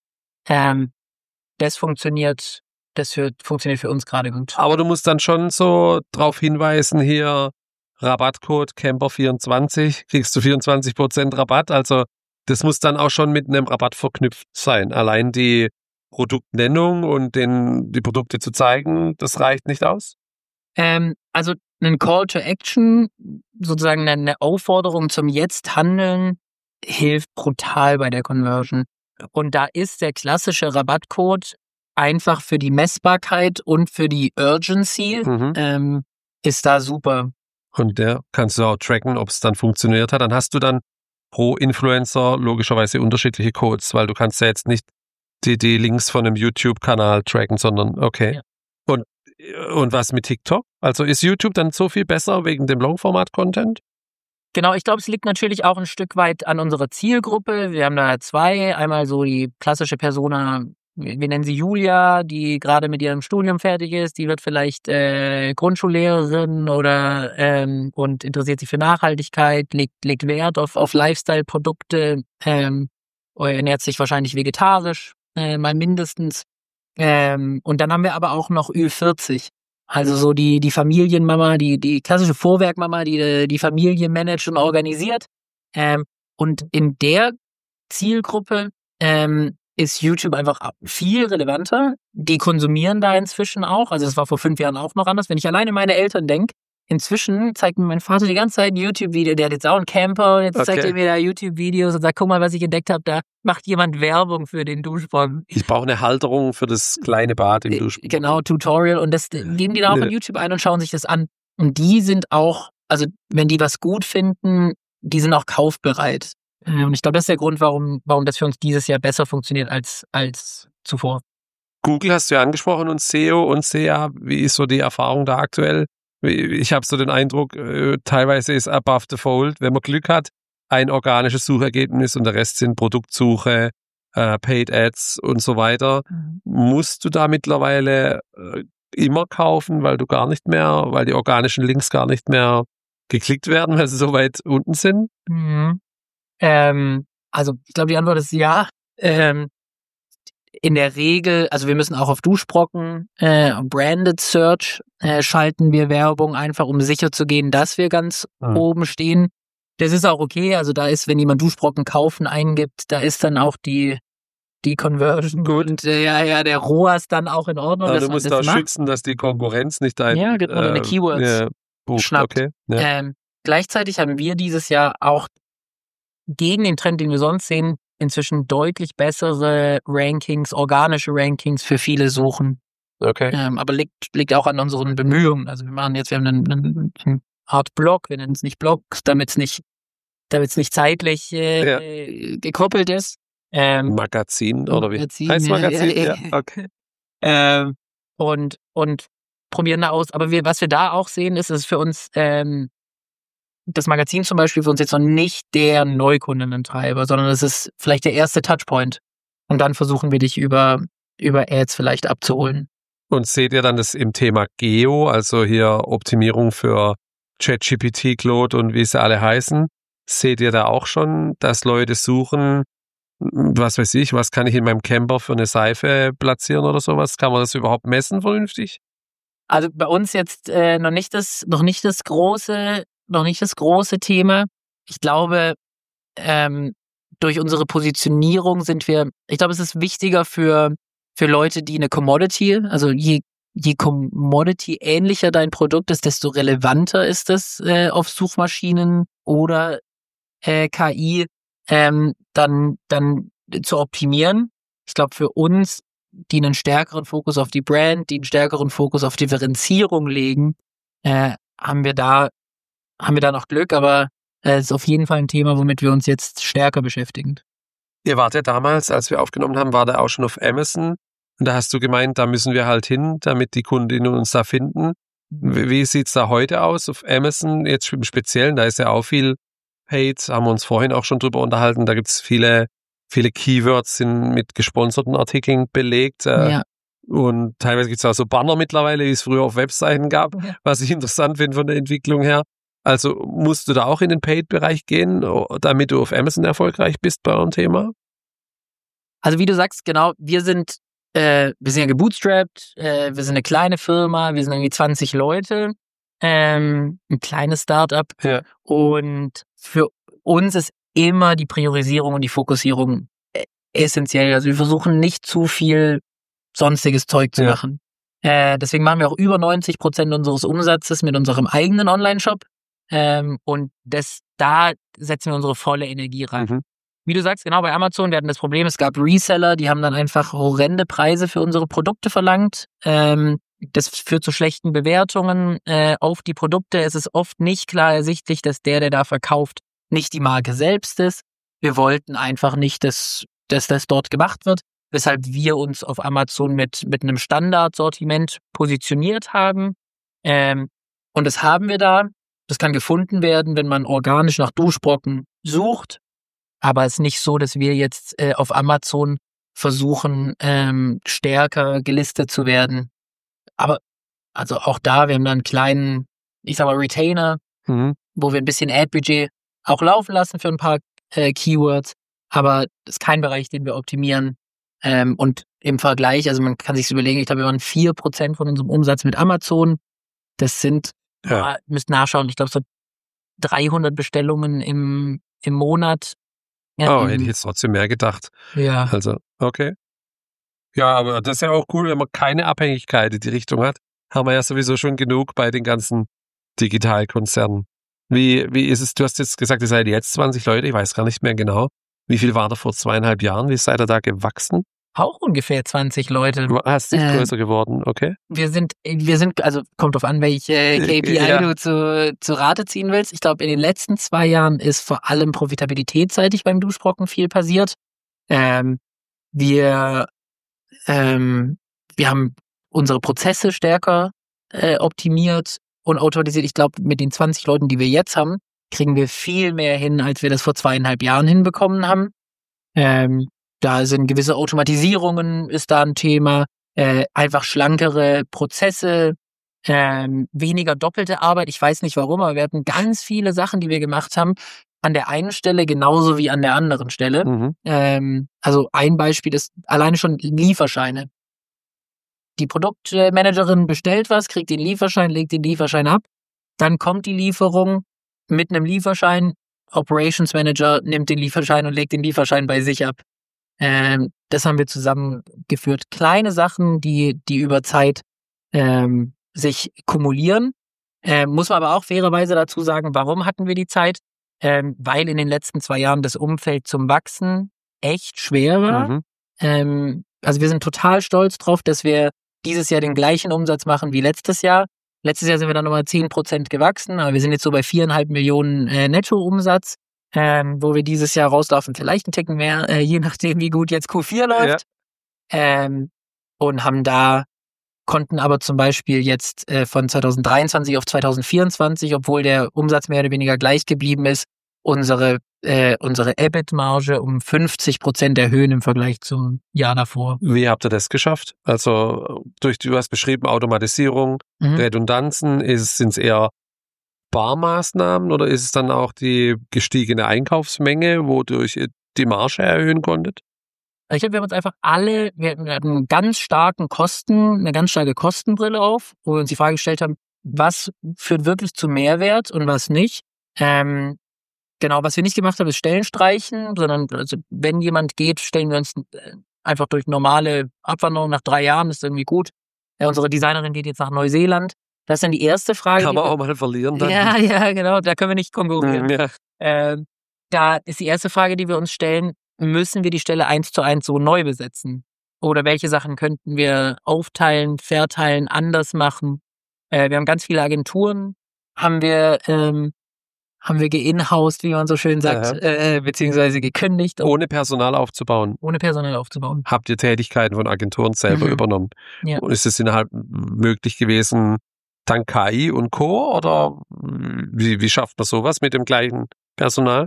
Das funktioniert für uns gerade gut. Aber du musst dann schon so drauf hinweisen, hier Rabattcode Camper24, kriegst du 24% Rabatt. Also das muss dann auch schon mit einem Rabatt verknüpft sein. Allein die Produktnennung und die Produkte zu zeigen, das reicht nicht aus? Also ein Call to Action, sozusagen eine Aufforderung zum Jetzt-Handeln, hilft brutal bei der Conversion. Und da ist der klassische Rabattcode einfach für die Messbarkeit und für die Urgency ist da super. Und der kannst du auch tracken, ob es dann funktioniert hat. Dann hast du dann pro Influencer logischerweise unterschiedliche Codes, weil du kannst ja jetzt nicht die Links von einem YouTube-Kanal tracken, sondern okay. Ja. Und was mit TikTok? Also ist YouTube dann so viel besser wegen dem Longformat-Content? Genau, ich glaube, es liegt natürlich auch ein Stück weit an unserer Zielgruppe. Wir haben da 2. Einmal so die klassische Persona, wir nennen sie Julia, die gerade mit ihrem Studium fertig ist. Die wird vielleicht Grundschullehrerin oder und interessiert sich für Nachhaltigkeit, legt Wert auf Lifestyle-Produkte, ernährt sich wahrscheinlich vegetarisch, mal mindestens. Und dann haben wir aber auch noch Ü40. Also so die Familienmama, die klassische Vorwerkmama, die Familie managt und organisiert. Und in der Zielgruppe ist YouTube einfach viel relevanter. Die konsumieren da inzwischen auch. Also das war vor 5 Jahren auch noch anders. Wenn ich alleine meine Eltern denke, inzwischen zeigt mir mein Vater die ganze Zeit ein YouTube-Video. Der hat jetzt auch einen Camper und jetzt zeigt er mir da YouTube-Videos und sagt, guck mal, was ich entdeckt habe. Da macht jemand Werbung für den Duschbrocken. Ich brauche eine Halterung für das kleine Bad im Duschbrocken. Genau, Tutorial. Und das geben die dann auch in YouTube ein und schauen sich das an. Und die sind auch, also wenn die was gut finden, die sind auch kaufbereit. Und ich glaube, das ist der Grund, warum das für uns dieses Jahr besser funktioniert als zuvor. Google hast du ja angesprochen und SEO und SEA. Wie ist so die Erfahrung da aktuell? Ich habe so den Eindruck, teilweise ist above the fold, wenn man Glück hat, ein organisches Suchergebnis und der Rest sind Produktsuche, Paid Ads und so weiter. Musst du da mittlerweile immer kaufen, weil die organischen Links gar nicht mehr geklickt werden, weil sie so weit unten sind? Also ich glaube, die Antwort ist ja. In der Regel, also wir müssen auch auf Duschbrocken, Branded Search schalten wir Werbung, einfach um sicher zu gehen, dass wir ganz oben stehen. Das ist auch okay, also da ist, wenn jemand Duschbrocken kaufen eingibt, da ist dann auch die Conversion gut und der ROAS dann auch in Ordnung. Aber du musst auch schützen, dass die Konkurrenz nicht deine Keywords schnappt. Okay. Ja. Gleichzeitig haben wir dieses Jahr auch gegen den Trend, den wir sonst sehen, inzwischen deutlich bessere Rankings, organische Rankings für viele Suchen. Okay. Aber liegt auch an unseren Bemühungen. Also wir haben eine Art Blog, wir nennen es nicht Blogs, damit es nicht zeitlich gekoppelt ist. Magazin oder wie? Heißt Magazin? Ja. Okay. Und probieren da aus. Aber was wir da auch sehen, ist für uns das Magazin zum Beispiel für uns jetzt noch nicht der Neukundenantreiber, sondern es ist vielleicht der erste Touchpoint. Und dann versuchen wir dich über Ads vielleicht abzuholen. Und seht ihr dann das im Thema Geo, also hier Optimierung für ChatGPT, Claude und wie sie alle heißen? Seht ihr da auch schon, dass Leute suchen, was weiß ich, was kann ich in meinem Camper für eine Seife platzieren oder sowas? Kann man das überhaupt messen vernünftig? Also bei uns jetzt noch nicht das große Thema. Ich glaube, durch unsere Positionierung ich glaube, es ist wichtiger für Leute, die eine Commodity, also je Commodity-ähnlicher dein Produkt ist, desto relevanter ist es auf Suchmaschinen oder KI dann zu optimieren. Ich glaube, für uns, die einen stärkeren Fokus auf die Brand, die einen stärkeren Fokus auf Differenzierung legen, haben wir da noch Glück, aber es ist auf jeden Fall ein Thema, womit wir uns jetzt stärker beschäftigen. Ihr wart ja damals, als wir aufgenommen haben, war da auch schon auf Amazon. Und da hast du gemeint, da müssen wir halt hin, damit die Kundinnen uns da finden. Wie sieht's da heute aus auf Amazon? Jetzt im Speziellen, da ist ja auch viel Paid, haben wir uns vorhin auch schon drüber unterhalten. Da gibt's viele Keywords, sind mit gesponserten Artikeln belegt. Und teilweise gibt's auch so Banner mittlerweile, wie es früher auf Webseiten gab, was ich interessant finde von der Entwicklung her. Also musst du da auch in den Paid-Bereich gehen, damit du auf Amazon erfolgreich bist bei eurem Thema? Also wie du sagst, genau, wir sind ja gebootstrapped, wir sind eine kleine Firma, wir sind irgendwie 20 Leute, ein kleines Startup. Ja. Und für uns ist immer die Priorisierung und die Fokussierung essentiell. Also wir versuchen nicht zu viel sonstiges Zeug zu machen. Deswegen machen wir auch über 90% unseres Umsatzes mit unserem eigenen Online-Shop. Und da setzen wir unsere volle Energie rein. Wie du sagst, genau, bei Amazon, wir hatten das Problem, es gab Reseller, die haben dann einfach horrende Preise für unsere Produkte verlangt. Das führt zu schlechten Bewertungen auf die Produkte. Es ist oft nicht klar ersichtlich, dass der da verkauft, nicht die Marke selbst ist. Wir wollten einfach nicht, dass das dort gemacht wird, weshalb wir uns auf Amazon mit einem Standardsortiment positioniert haben. Und das haben wir da. Das kann gefunden werden, wenn man organisch nach Duschbrocken sucht. Aber es ist nicht so, dass wir jetzt auf Amazon versuchen, stärker gelistet zu werden. Aber also auch da, wir haben da einen kleinen, ich sag mal, Retainer, wo wir ein bisschen Ad-Budget auch laufen lassen für ein paar Keywords. Aber das ist kein Bereich, den wir optimieren. Und im Vergleich, also man kann sich überlegen, ich glaube, wir waren 4% von unserem Umsatz mit Amazon. Das sind, müsst nachschauen, ich glaube, so 300 Bestellungen im Monat. Hätte ich jetzt trotzdem mehr gedacht. Ja. Also, Okay. Ja, aber das ist ja auch cool, wenn man keine Abhängigkeit in die Richtung hat. Haben wir ja sowieso schon genug bei den ganzen Digitalkonzernen. Wie ist es? Du hast jetzt gesagt, ihr seid jetzt 20 Leute, ich weiß gar nicht mehr genau. Wie viel war da vor 2,5 Jahren? Wie seid ihr da gewachsen? Auch ungefähr 20 Leute. Hast nicht größer geworden, okay? Wir sind, also kommt drauf an, welche KPI du zu Rate ziehen willst. Ich glaube, in den letzten 2 Jahren ist vor allem profitabilitätsseitig beim Duschbrocken viel passiert. Wir haben unsere Prozesse stärker optimiert und automatisiert. Ich glaube, mit den 20 Leuten, die wir jetzt haben, kriegen wir viel mehr hin, als wir das vor 2,5 Jahren hinbekommen haben. Da sind gewisse Automatisierungen, ist da ein Thema, einfach schlankere Prozesse, weniger doppelte Arbeit. Ich weiß nicht warum, aber wir hatten ganz viele Sachen, die wir gemacht haben, an der einen Stelle genauso wie an der anderen Stelle. Mhm. Also ein Beispiel ist alleine schon Lieferscheine. Die Produktmanagerin bestellt was, kriegt den Lieferschein, legt den Lieferschein ab, dann kommt die Lieferung mit einem Lieferschein, Operations Manager nimmt den Lieferschein und legt den Lieferschein bei sich ab. Das haben wir zusammengeführt. Kleine Sachen, die über Zeit sich kumulieren. Muss man aber auch fairerweise dazu sagen, warum hatten wir die Zeit? Weil in den letzten 2 Jahren das Umfeld zum Wachsen echt schwer war. Also wir sind total stolz drauf, dass wir dieses Jahr den gleichen Umsatz machen wie letztes Jahr. Letztes Jahr sind wir dann nochmal 10% gewachsen, aber wir sind jetzt so bei 4,5 Millionen Nettoumsatz, wo wir dieses Jahr rauslaufen, vielleicht ein Ticken mehr, je nachdem, wie gut jetzt Q4 läuft. Ja. Und konnten aber zum Beispiel jetzt von 2023 auf 2024, obwohl der Umsatz mehr oder weniger gleich geblieben ist, unsere EBIT-Marge um 50% erhöhen im Vergleich zum Jahr davor. Wie habt ihr das geschafft? Also du hast beschrieben Automatisierung, Redundanzen, sind es eher Barmaßnahmen oder ist es dann auch die gestiegene Einkaufsmenge, wodurch ihr die Marge erhöhen konntet? Ich glaube, wir haben uns einfach wir hatten eine ganz starke Kostenbrille auf, wo wir uns die Frage gestellt haben, was führt wirklich zu Mehrwert und was nicht. Genau, was wir nicht gemacht haben, ist Stellen streichen, sondern also wenn jemand geht, stellen wir uns einfach durch normale Abwanderung nach 3 Jahren, ist irgendwie gut. Unsere Designerin geht jetzt nach Neuseeland. Das ist dann die erste Frage. Kann man auch mal verlieren dann. Ja, genau, da können wir nicht konkurrieren. Ja. Da ist die erste Frage, die wir uns stellen, müssen wir die Stelle 1:1 so neu besetzen? Oder welche Sachen könnten wir aufteilen, verteilen, anders machen? Wir haben ganz viele Agenturen, haben wir geinhoused, wie man so schön sagt, beziehungsweise gekündigt. Ohne Personal aufzubauen. Habt ihr Tätigkeiten von Agenturen selber übernommen? Ja. Und ist es innerhalb möglich gewesen, dank KI und Co. oder wie schafft man sowas mit dem gleichen Personal?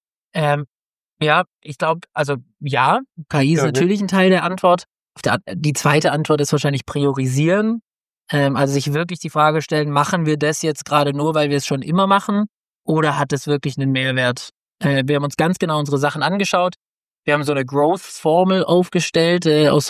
Ja, ich glaube, ja, KI ist natürlich ein Teil der Antwort. Die zweite Antwort ist wahrscheinlich priorisieren. Also sich wirklich die Frage stellen, machen wir das jetzt gerade nur, weil wir es schon immer machen? Oder hat es wirklich einen Mehrwert? Wir haben uns ganz genau unsere Sachen angeschaut. Wir haben so eine Growth-Formel aufgestellt,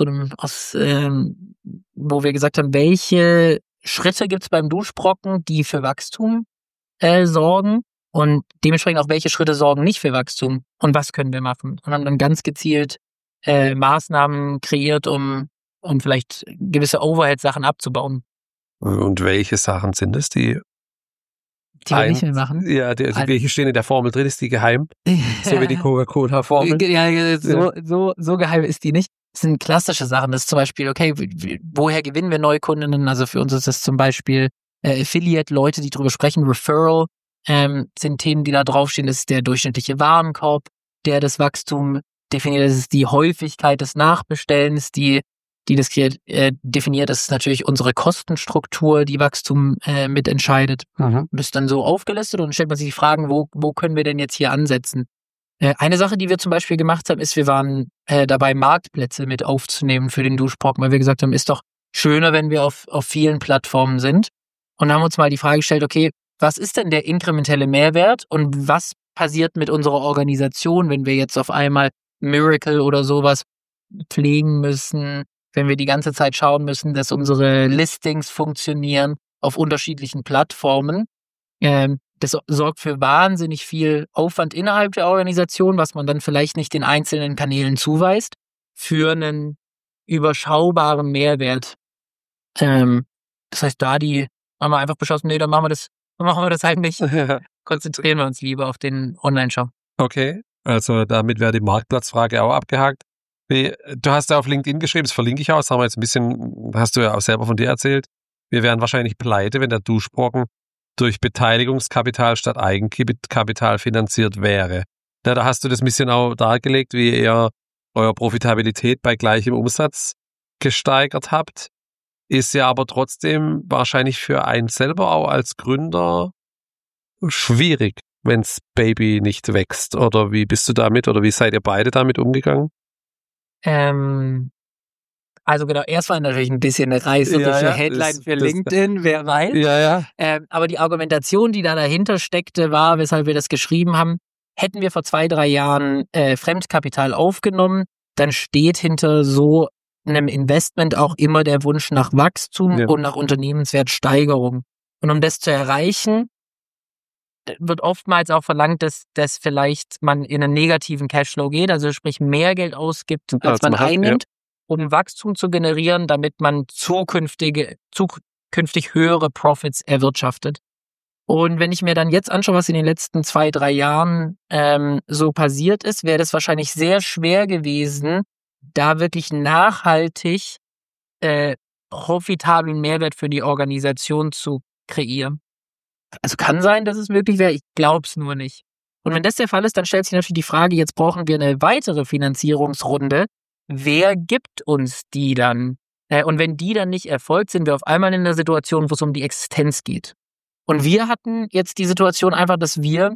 wo wir gesagt haben, welche Schritte gibt es beim Duschbrocken, die für Wachstum sorgen und dementsprechend auch welche Schritte sorgen nicht für Wachstum und was können wir machen. Und haben dann ganz gezielt Maßnahmen kreiert, um vielleicht gewisse Overhead-Sachen abzubauen. Und welche Sachen sind es, die wir nicht mehr machen? Ja, welche stehen in der Formel drin? Ist die geheim? So wie die Coca-Cola-Formel? Ja, so geheim ist die nicht. Das sind klassische Sachen. Das ist zum Beispiel, okay, woher gewinnen wir Neukundinnen? Also für uns ist das zum Beispiel Affiliate, Leute, die drüber sprechen, Referral, sind Themen, die da draufstehen. Das ist der durchschnittliche Warenkorb, der das Wachstum definiert. Das ist die Häufigkeit des Nachbestellens, die das definiert. Das ist natürlich unsere Kostenstruktur, die Wachstum mitentscheidet. Und das ist dann so aufgelistet und dann stellt man sich die Fragen, wo können wir denn jetzt hier ansetzen? Eine Sache, die wir zum Beispiel gemacht haben, ist, wir waren dabei, Marktplätze mit aufzunehmen für den Duschbrocken, weil wir gesagt haben, ist doch schöner, wenn wir auf vielen Plattformen sind. Und haben uns mal die Frage gestellt, okay, was ist denn der inkrementelle Mehrwert und was passiert mit unserer Organisation, wenn wir jetzt auf einmal Miracle oder sowas pflegen müssen, wenn wir die ganze Zeit schauen müssen, dass unsere Listings funktionieren auf unterschiedlichen Plattformen. Das sorgt für wahnsinnig viel Aufwand innerhalb der Organisation, was man dann vielleicht nicht den einzelnen Kanälen zuweist. für einen überschaubaren Mehrwert. Das heißt, haben wir einfach beschlossen, nee, dann machen wir das halt nicht. Konzentrieren wir uns lieber auf den Online-Shop. Okay, also damit wäre die Marktplatzfrage auch abgehakt. Du hast ja auf LinkedIn geschrieben, das verlinke ich auch, das haben wir jetzt ein bisschen, hast du ja auch selber von dir erzählt. Wir wären wahrscheinlich pleite, wenn der Duschbrocken durch Beteiligungskapital statt Eigenkapital finanziert wäre. Ja, da hast du das ein bisschen auch dargelegt, wie ihr eure Profitabilität bei gleichem Umsatz gesteigert habt. Ist ja aber trotzdem wahrscheinlich für einen selber auch als Gründer schwierig, wenn's Baby nicht wächst. Oder wie bist du damit oder wie seid ihr beide damit umgegangen? Also genau, erst war natürlich ein bisschen eine reißerische Headline für LinkedIn, wer weiß. Ja. Aber die Argumentation, die da dahinter steckte, war, weshalb wir das geschrieben haben, hätten wir vor 2-3 Jahren Fremdkapital aufgenommen, dann steht hinter so einem Investment auch immer der Wunsch nach Wachstum und nach Unternehmenswertsteigerung. Und um das zu erreichen, wird oftmals auch verlangt, dass vielleicht man in einen negativen Cashflow geht, also sprich mehr Geld ausgibt, als man einnimmt, um Wachstum zu generieren, damit man zukünftig höhere Profits erwirtschaftet. Und wenn ich mir dann jetzt anschaue, was in den letzten 2-3 Jahren so passiert ist, wäre das wahrscheinlich sehr schwer gewesen, da wirklich nachhaltig profitablen Mehrwert für die Organisation zu kreieren. Also kann sein, dass es möglich wäre, ich glaube es nur nicht. Und wenn das der Fall ist, dann stellt sich natürlich die Frage, jetzt brauchen wir eine weitere Finanzierungsrunde. Wer gibt uns die dann? Und wenn die dann nicht erfolgt, sind wir auf einmal in einer Situation, wo es um die Existenz geht. Und wir hatten jetzt die Situation einfach, dass wir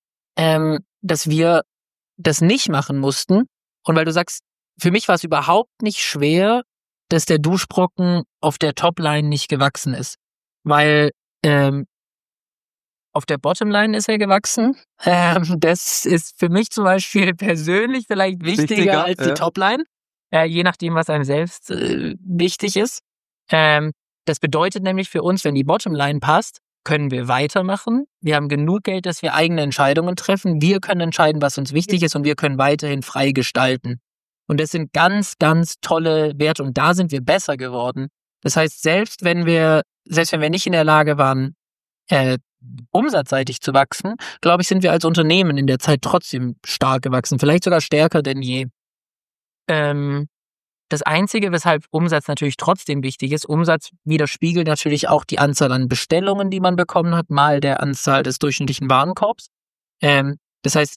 das nicht machen mussten. Und weil du sagst, für mich war es überhaupt nicht schwer, dass der Duschbrocken auf der Topline nicht gewachsen ist. Weil auf der Bottomline ist er gewachsen. Das ist für mich zum Beispiel persönlich vielleicht wichtiger als die Topline. Je nachdem, was einem selbst wichtig ist. Das bedeutet nämlich für uns, wenn die Bottomline passt, können wir weitermachen. Wir haben genug Geld, dass wir eigene Entscheidungen treffen. Wir können entscheiden, was uns wichtig ist und wir können weiterhin frei gestalten. Und das sind ganz, ganz tolle Werte und da sind wir besser geworden. Das heißt, selbst wenn wir nicht in der Lage waren, umsatzseitig zu wachsen, glaube ich, sind wir als Unternehmen in der Zeit trotzdem stark gewachsen, vielleicht sogar stärker denn je. Das Einzige, weshalb Umsatz natürlich trotzdem wichtig ist, Umsatz widerspiegelt natürlich auch die Anzahl an Bestellungen, die man bekommen hat, mal der Anzahl des durchschnittlichen Warenkorbs. Das heißt,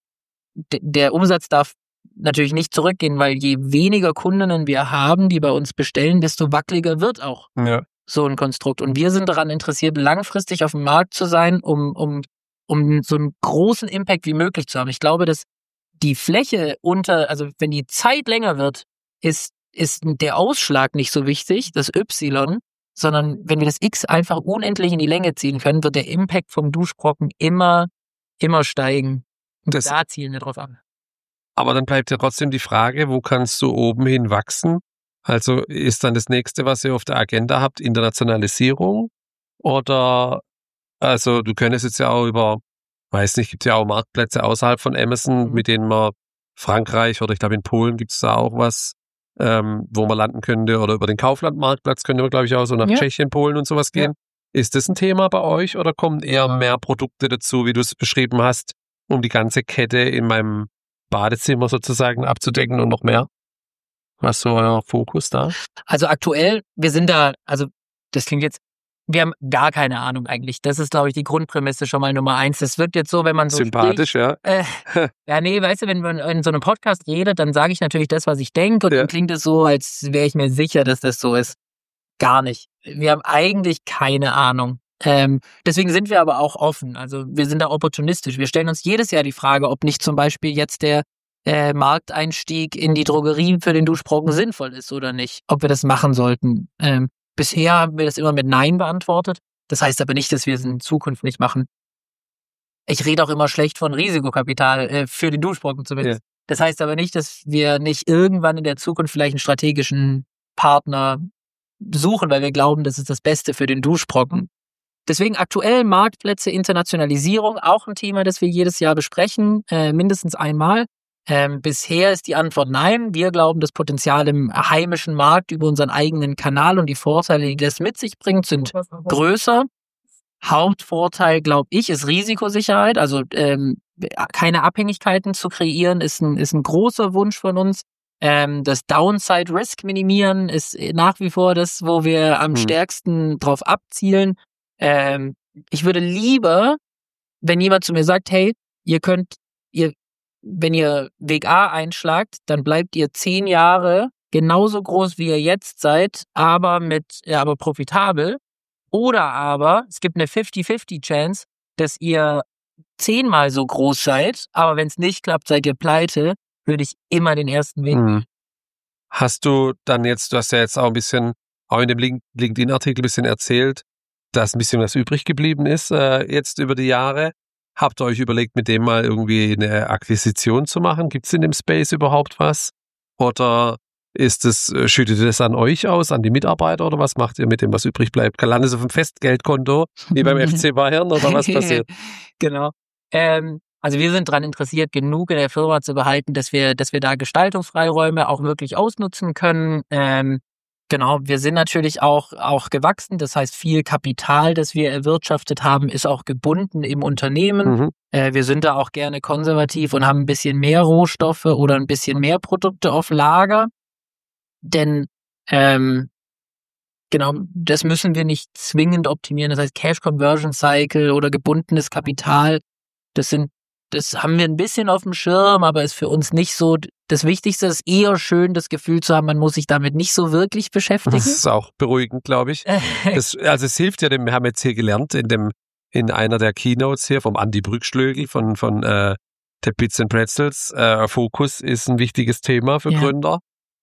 der Umsatz darf natürlich nicht zurückgehen, weil je weniger Kundinnen wir haben, die bei uns bestellen, desto wackeliger wird auch so ein Konstrukt. Und wir sind daran interessiert, langfristig auf dem Markt zu sein, um so einen großen Impact wie möglich zu haben. Ich glaube, dass die Fläche also wenn die Zeit länger wird, ist der Ausschlag nicht so wichtig, das Y, sondern wenn wir das X einfach unendlich in die Länge ziehen können, wird der Impact vom Duschbrocken immer steigen. Und da zielen wir drauf an. Aber dann bleibt ja trotzdem die Frage, wo kannst du oben hin wachsen? Also ist dann das nächste, was ihr auf der Agenda habt, Internationalisierung? Oder, also du könntest jetzt ja auch gibt ja auch Marktplätze außerhalb von Amazon, mit denen man Frankreich oder ich glaube in Polen gibt es da auch was, wo man landen könnte, oder über den Kaufland-Marktplatz könnte man, glaube ich, auch so nach Tschechien, Polen und sowas gehen. Ja. Ist das ein Thema bei euch oder kommen eher mehr Produkte dazu, wie du es beschrieben hast, um die ganze Kette in meinem Badezimmer sozusagen abzudecken und noch mehr? Was ist so euer Fokus da? Also aktuell, wir sind da, also das klingt jetzt, wir haben gar keine Ahnung eigentlich. Das ist, glaube ich, die Grundprämisse schon mal Nummer 1. Das wirkt jetzt so, wenn man so sympathisch, spricht, weißt du, wenn man in so einem Podcast redet, dann sage ich natürlich das, was ich denke und dann klingt es so, als wäre ich mir sicher, dass das so ist. Gar nicht. Wir haben eigentlich keine Ahnung. Deswegen sind wir aber auch offen. Also wir sind da opportunistisch. Wir stellen uns jedes Jahr die Frage, ob nicht zum Beispiel jetzt der Markteinstieg in die Drogerie für den Duschbrocken sinnvoll ist oder nicht. Ob wir das machen sollten. Bisher haben wir das immer mit Nein beantwortet. Das heißt aber nicht, dass wir es in Zukunft nicht machen. Ich rede auch immer schlecht von Risikokapital für den Duschbrocken zumindest. Ja. Das heißt aber nicht, dass wir nicht irgendwann in der Zukunft vielleicht einen strategischen Partner suchen, weil wir glauben, das ist das Beste für den Duschbrocken. Deswegen aktuell Marktplätze, Internationalisierung, auch ein Thema, das wir jedes Jahr besprechen, mindestens einmal. Bisher ist die Antwort nein. Wir glauben, das Potenzial im heimischen Markt über unseren eigenen Kanal und die Vorteile, die das mit sich bringt, sind größer. Hauptvorteil, glaube ich, ist Risikosicherheit. Also keine Abhängigkeiten zu kreieren, ist ein großer Wunsch von uns. Das Downside Risk minimieren ist nach wie vor das, wo wir am stärksten drauf abzielen. Ich würde lieber, wenn jemand zu mir sagt, hey, wenn ihr Weg A einschlagt, dann bleibt ihr 10 Jahre genauso groß, wie ihr jetzt seid, aber profitabel. Oder aber es gibt eine 50-50 Chance, dass ihr 10-mal so groß seid, aber wenn es nicht klappt, seid ihr pleite, würde ich immer den ersten Weg. Hast du dann jetzt, du hast ja jetzt auch ein bisschen, auch in dem LinkedIn-Artikel ein bisschen erzählt, dass ein bisschen was übrig geblieben ist jetzt über die Jahre. Habt ihr euch überlegt, mit dem mal irgendwie eine Akquisition zu machen? Gibt es in dem Space überhaupt was? Oder schüttet ihr das an euch aus, an die Mitarbeiter, oder was macht ihr mit dem, was übrig bleibt? Landet es auf dem Festgeldkonto, wie beim FC Bayern, oder was passiert? Genau. Also wir sind daran interessiert, genug in der Firma zu behalten, dass wir da Gestaltungsfreiräume auch wirklich ausnutzen können. Genau, wir sind natürlich auch gewachsen. Das heißt, viel Kapital, das wir erwirtschaftet haben, ist auch gebunden im Unternehmen. Wir sind da auch gerne konservativ und haben ein bisschen mehr Rohstoffe oder ein bisschen mehr Produkte auf Lager. Denn genau, das müssen wir nicht zwingend optimieren. Das heißt, Cash Conversion Cycle oder gebundenes Kapital, das haben wir ein bisschen auf dem Schirm, aber ist für uns nicht so. Das Wichtigste ist eher schön, das Gefühl zu haben, man muss sich damit nicht so wirklich beschäftigen. Das ist auch beruhigend, glaube ich. Es hilft ja dem, wir haben jetzt hier gelernt in einer der Keynotes hier vom Andi Brückschlögl von der Bits and Pretzels. Fokus ist ein wichtiges Thema für Gründer.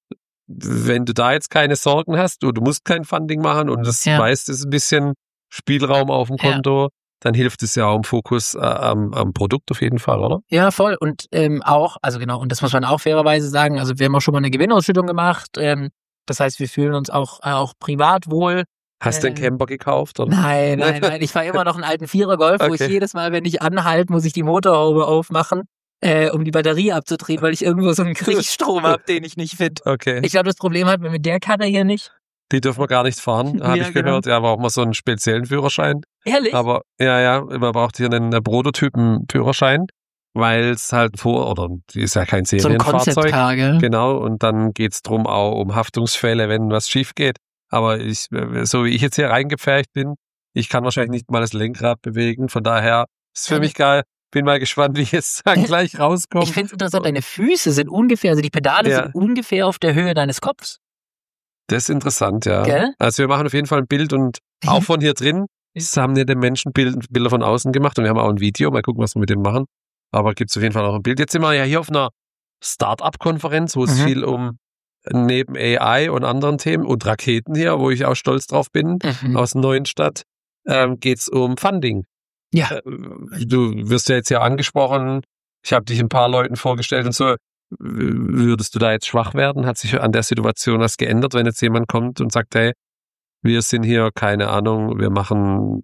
Wenn du da jetzt keine Sorgen hast, du musst kein Funding machen und das weißt, ist ein bisschen Spielraum auf dem Konto, dann hilft es ja auch im Fokus am Produkt auf jeden Fall, oder? Ja, voll. Und also genau, und das muss man auch fairerweise sagen, also wir haben auch schon mal eine Gewinnausschüttung gemacht. Das heißt, wir fühlen uns auch privat wohl. Hast du einen Camper gekauft, oder? Nein. Ich fahre immer noch einen alten Vierer Golf, wo ich jedes Mal, wenn ich anhalte, muss ich die Motorhaube aufmachen, um die Batterie abzudrehen, weil ich irgendwo so einen Kriechstrom habe, den ich nicht finde. Okay. Ich glaube, das Problem hat man mit der Karre hier nicht. Die dürfen wir gar nicht fahren, habe ich gehört. Ja, braucht man so einen speziellen Führerschein. Ehrlich? Aber man braucht hier einen Prototypen-Führerschein, weil es halt die ist ja kein Serienfahrzeug. So ein Konzeptcar, genau, und dann geht's drum auch um Haftungsfälle, wenn was schief geht. Aber so wie ich jetzt hier reingepfercht bin, ich kann wahrscheinlich nicht mal das Lenkrad bewegen. Von daher ist für mich geil. Bin mal gespannt, wie ich jetzt dann gleich rauskomme. Ich finde es interessant, deine Füße sind also die Pedale sind ungefähr auf der Höhe deines Kopfs. Das ist interessant, ja. Gell? Also wir machen auf jeden Fall ein Bild und auch von hier drin. Das haben ja den Menschen Bilder von außen gemacht und wir haben auch ein Video. Mal gucken, was wir mit dem machen. Aber gibt es auf jeden Fall auch ein Bild. Jetzt sind wir ja hier auf einer Start-up-Konferenz, wo es viel neben AI und anderen Themen und Raketen hier, wo ich auch stolz drauf bin, aus der neuen Stadt, geht's um Funding. Ja. Du wirst ja jetzt ja angesprochen. Ich habe dich ein paar Leuten vorgestellt und so. Würdest du da jetzt schwach werden? Hat sich an der Situation was geändert, wenn jetzt jemand kommt und sagt, hey, wir sind hier, keine Ahnung, wir machen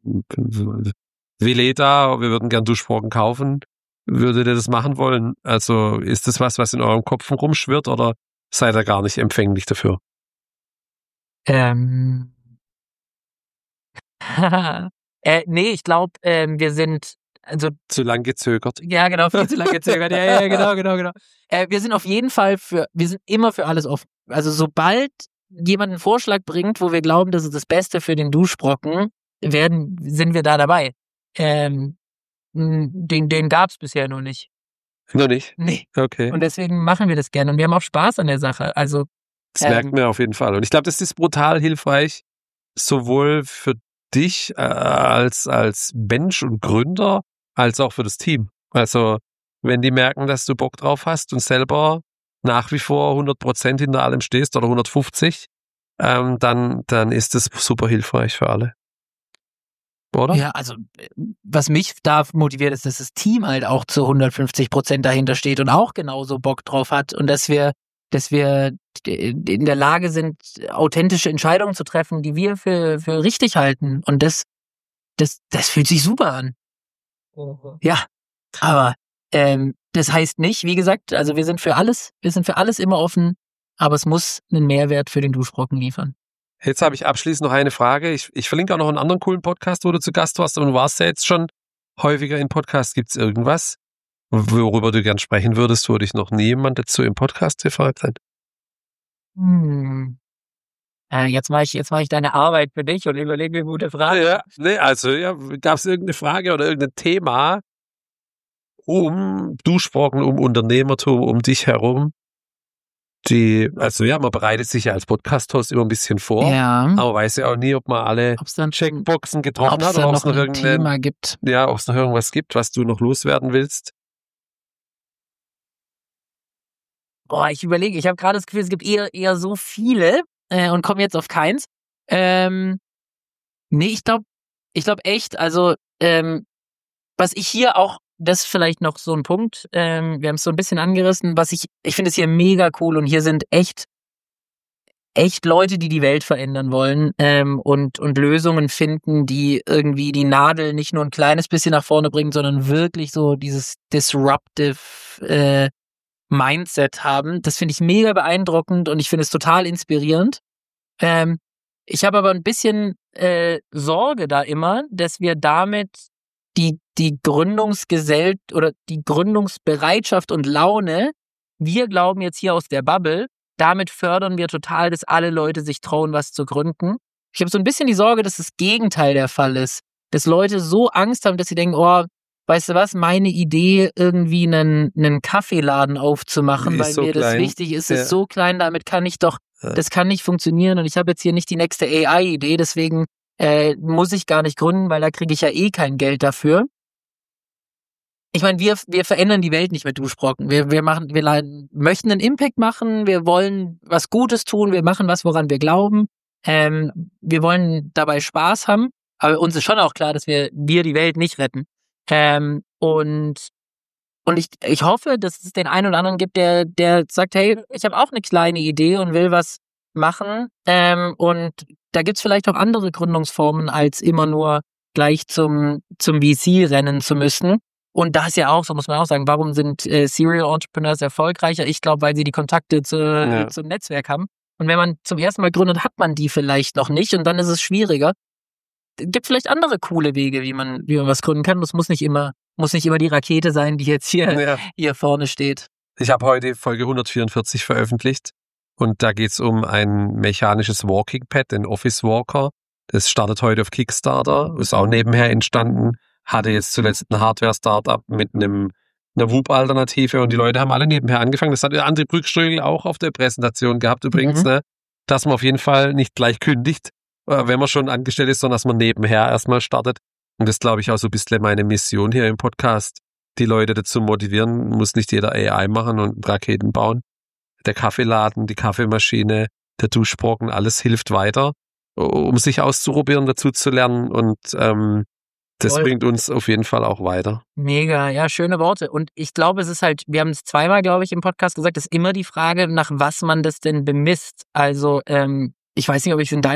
Veleda, wir würden gern Duschbrocken kaufen. Würdet ihr das machen wollen? Also ist das was in eurem Kopf rumschwirrt oder seid ihr gar nicht empfänglich dafür? Nee, ich glaube, wir sind zu lang gezögert. Ja, genau, viel zu lang gezögert. Ja, genau. Wir sind immer für alles offen. Also sobald jemand einen Vorschlag bringt, wo wir glauben, das ist das Beste für den Duschbrocken, sind wir da dabei. Den gab's bisher noch nicht. Noch nicht? Nee. Okay. Und deswegen machen wir das gerne und wir haben auch Spaß an der Sache. Also das merken wir auf jeden Fall. Und ich glaube, das ist brutal hilfreich, sowohl für dich als Mensch und Gründer, als auch für das Team. Also, wenn die merken, dass du Bock drauf hast und selber nach wie vor 100% hinter allem stehst oder 150, dann ist das super hilfreich für alle. Oder? Ja, also, was mich da motiviert, ist, dass das Team halt auch zu 150% dahinter steht und auch genauso Bock drauf hat und dass wir in der Lage sind, authentische Entscheidungen zu treffen, die wir für richtig halten. Und das fühlt sich super an. Ja, aber Das heißt nicht, wie gesagt, also wir sind für alles immer offen, aber es muss einen Mehrwert für den Duschbrocken liefern. Jetzt habe ich abschließend noch eine Frage. Ich verlinke auch noch einen anderen coolen Podcast, wo du zu Gast warst, und du warst ja jetzt schon häufiger in Podcasts. Gibt es irgendwas, worüber du gern sprechen würdest, wo dich noch nie jemand dazu im Podcast gefragt hat? Jetzt mache ich deine Arbeit für dich und überlege mir gute Fragen. Ja, gab es irgendeine Frage oder irgendein Thema um Duschbrocken, um Unternehmertum, um dich herum? Man bereitet sich ja als Podcast-Host immer ein bisschen vor, aber weiß ja auch nie, ob man alle Checkboxen getroffen hat oder ob es noch irgendein Thema gibt. Ja, ob es noch irgendwas gibt, was du noch loswerden willst. Boah, ich überlege, ich habe gerade das Gefühl, es gibt eher so viele und komme jetzt auf keins. Ich glaube echt, also was ich hier auch, das ist vielleicht noch so ein Punkt, wir haben es so ein bisschen angerissen, ich finde es hier mega cool und hier sind echt Leute, die die Welt verändern wollen und Lösungen finden, die irgendwie die Nadel nicht nur ein kleines bisschen nach vorne bringen, sondern wirklich so dieses disruptive Mindset haben. Das finde ich mega beeindruckend und ich finde es total inspirierend. Ich habe aber ein bisschen Sorge da immer, dass wir damit die Gründungsgesellschaft oder die Gründungsbereitschaft und Laune, wir glauben jetzt hier aus der Bubble, damit fördern wir total, dass alle Leute sich trauen, was zu gründen. Ich habe so ein bisschen die Sorge, dass das Gegenteil der Fall ist. Dass Leute so Angst haben, dass sie denken, oh, weißt du was, meine Idee, irgendwie einen Kaffeeladen aufzumachen, weil mir das wichtig ist, ist so klein, damit kann ich doch, das kann nicht funktionieren und ich habe jetzt hier nicht die nächste AI-Idee, deswegen muss ich gar nicht gründen, weil da kriege ich ja eh kein Geld dafür. Ich meine, wir verändern die Welt nicht mit Duschbrocken. Wir möchten einen Impact machen, wir wollen was Gutes tun, wir machen was, woran wir glauben. Wir wollen dabei Spaß haben, aber uns ist schon auch klar, dass wir die Welt nicht retten. Und ich hoffe, dass es den einen oder anderen gibt, der sagt, hey, ich habe auch eine kleine Idee und will was machen. Und da gibt's vielleicht auch andere Gründungsformen, als immer nur gleich zum VC rennen zu müssen. Und das ist ja auch, so muss man auch sagen, warum sind Serial Entrepreneurs erfolgreicher? Ich glaube, weil sie die Kontakte zum Netzwerk haben. Und wenn man zum ersten Mal gründet, hat man die vielleicht noch nicht und dann ist es schwieriger. Es gibt vielleicht andere coole Wege, wie man was gründen kann. Das muss nicht immer die Rakete sein, die jetzt hier vorne steht. Ich habe heute Folge 144 veröffentlicht und da geht's um ein mechanisches Walking Pad, den Office Walker. Das startet heute auf Kickstarter, ist auch nebenher entstanden. Hatte jetzt zuletzt ein Hardware-Startup mit einer Whoop-Alternative und die Leute haben alle nebenher angefangen. Das hat der André Brückströgl auch auf der Präsentation gehabt übrigens, dass man auf jeden Fall nicht gleich kündigt, wenn man schon angestellt ist, sondern dass man nebenher erstmal startet. Und das glaube ich auch so ein bisschen meine Mission hier im Podcast, die Leute dazu motivieren, muss nicht jeder AI machen und Raketen bauen. Der Kaffeeladen, die Kaffeemaschine, der Duschbrocken, alles hilft weiter, um sich auszuprobieren, dazu zu lernen und das bringt uns auf jeden Fall auch weiter. Mega, ja, schöne Worte. Und ich glaube, es ist halt, wir haben es zweimal, glaube ich, im Podcast gesagt, es ist immer die Frage, nach was man das denn bemisst. Also, ich weiß nicht, ob ich es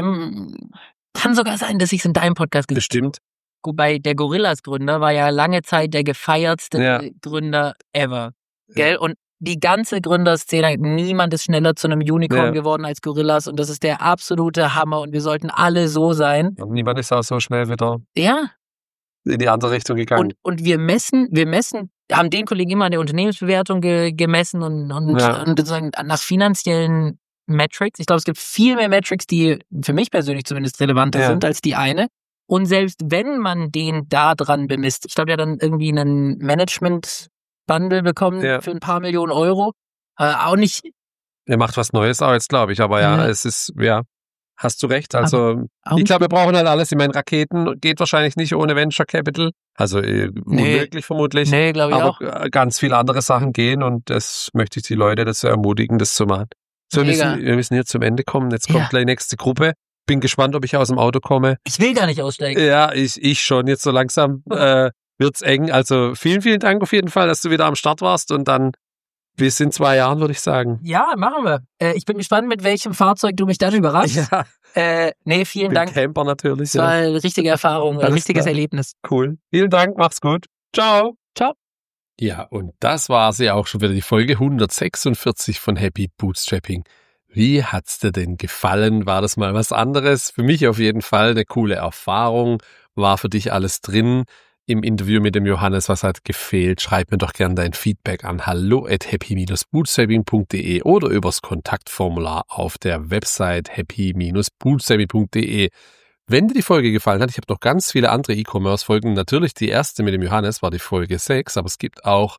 kann sogar sein, dass ich es in deinem Podcast gesagt habe. Bestimmt. Wobei der Gorillas-Gründer war ja lange Zeit der gefeiertste Gründer ever. Gell? Und die ganze Gründerszene, niemand ist schneller zu einem Unicorn geworden als Gorillas und das ist der absolute Hammer und wir sollten alle so sein. Und niemand ist auch so schnell wieder. Ja. In die andere Richtung gegangen. Und wir messen, haben den Kollegen immer an der Unternehmensbewertung gemessen und sozusagen nach finanziellen Metrics. Ich glaube, es gibt viel mehr Metrics, die für mich persönlich zumindest relevanter sind als die eine. Und selbst wenn man den da dran bemisst, ich glaube, ja dann irgendwie einen Management-Bundle bekommen für ein paar Millionen Euro, auch nicht. Er macht was Neues auch jetzt, glaube ich, aber es ist, hast du recht. Also, ich glaube, wir brauchen halt alles. Ich meine, Raketen geht wahrscheinlich nicht ohne Venture Capital. Also, unmöglich vermutlich. Nee, glaube ich auch. Aber ganz viele andere Sachen gehen und das möchte ich die Leute dazu ermutigen, das zu machen. So, wir müssen hier zum Ende kommen. Jetzt kommt gleich die nächste Gruppe. Bin gespannt, ob ich aus dem Auto komme. Ich will gar nicht aussteigen. Ja, ich schon. Jetzt so langsam wird's eng. Also, vielen, vielen Dank auf jeden Fall, dass du wieder am Start warst und dann bis in 2 Jahren, würde ich sagen. Ja, machen wir. Ich bin gespannt, mit welchem Fahrzeug du mich dann überraschst. Ja. Vielen Dank. Camper natürlich. Das war eine richtige Erfahrung, ein richtiges Erlebnis. Cool. Vielen Dank, mach's gut. Ciao. Ciao. Ja, und das war sie auch schon wieder, die Folge 146 von Happy Bootstrapping. Wie hat's dir denn gefallen? War das mal was anderes? Für mich auf jeden Fall eine coole Erfahrung. War für dich alles drin im Interview mit dem Johannes? Was hat gefehlt? Schreib mir doch gerne dein Feedback an hallo@happy-bootstrapping.de oder übers Kontaktformular auf der Website happy-bootstrapping.de. Wenn dir die Folge gefallen hat, ich habe noch ganz viele andere E-Commerce-Folgen. Natürlich die erste mit dem Johannes war die Folge 6, aber es gibt auch,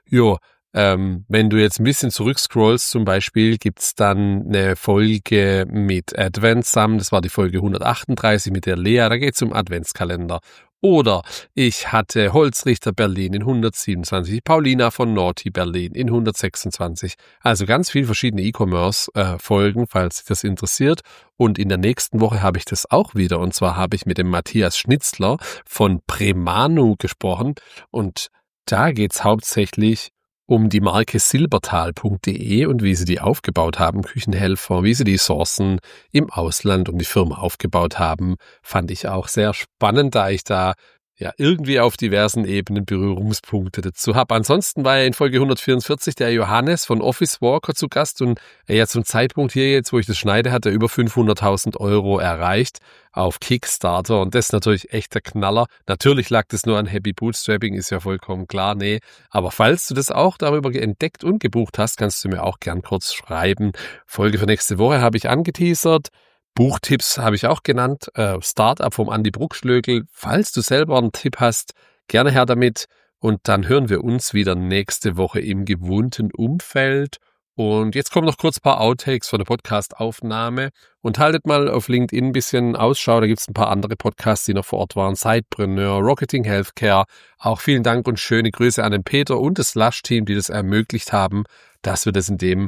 wenn du jetzt ein bisschen zurückscrollst, zum Beispiel gibt's dann eine Folge mit Adventsam, das war die Folge 138 mit der Lea, da geht's um Adventskalender. Oder ich hatte Holzrichter Berlin in 127, Paulina von Naughty Berlin in 126. Also ganz viele verschiedene E-Commerce-Folgen, falls dich das interessiert. Und in der nächsten Woche habe ich das auch wieder. Und zwar habe ich mit dem Matthias Schnitzler von Premanu gesprochen. Und da geht's hauptsächlich um die Marke silbertal.de und wie sie die aufgebaut haben, Küchenhelfer, wie sie die Sourcen im Ausland und die Firma aufgebaut haben, fand ich auch sehr spannend, da ich da ja irgendwie auf diversen Ebenen Berührungspunkte dazu habe. Ansonsten war ja in Folge 144 der Johannes von Office Walker zu Gast und er ja zum Zeitpunkt hier jetzt, wo ich das schneide, hat er über 500.000 € erreicht auf Kickstarter und das ist natürlich echt der Knaller. Natürlich lag das nur an Happy Bootstrapping, ist ja vollkommen klar, nee. Aber falls du das auch darüber entdeckt und gebucht hast, kannst du mir auch gern kurz schreiben. Folge für nächste Woche habe ich angeteasert. Buchtipps habe ich auch genannt, Startup vom Andi Bruckschlögl. Falls du selber einen Tipp hast, gerne her damit. Und dann hören wir uns wieder nächste Woche im gewohnten Umfeld. Und jetzt kommen noch kurz ein paar Outtakes von der Podcast-Aufnahme. Und haltet mal auf LinkedIn ein bisschen Ausschau, da gibt es ein paar andere Podcasts, die noch vor Ort waren. Sidepreneur, Rocketing Healthcare. Auch vielen Dank und schöne Grüße an den Peter und das Lush-Team, die das ermöglicht haben, dass wir das in dem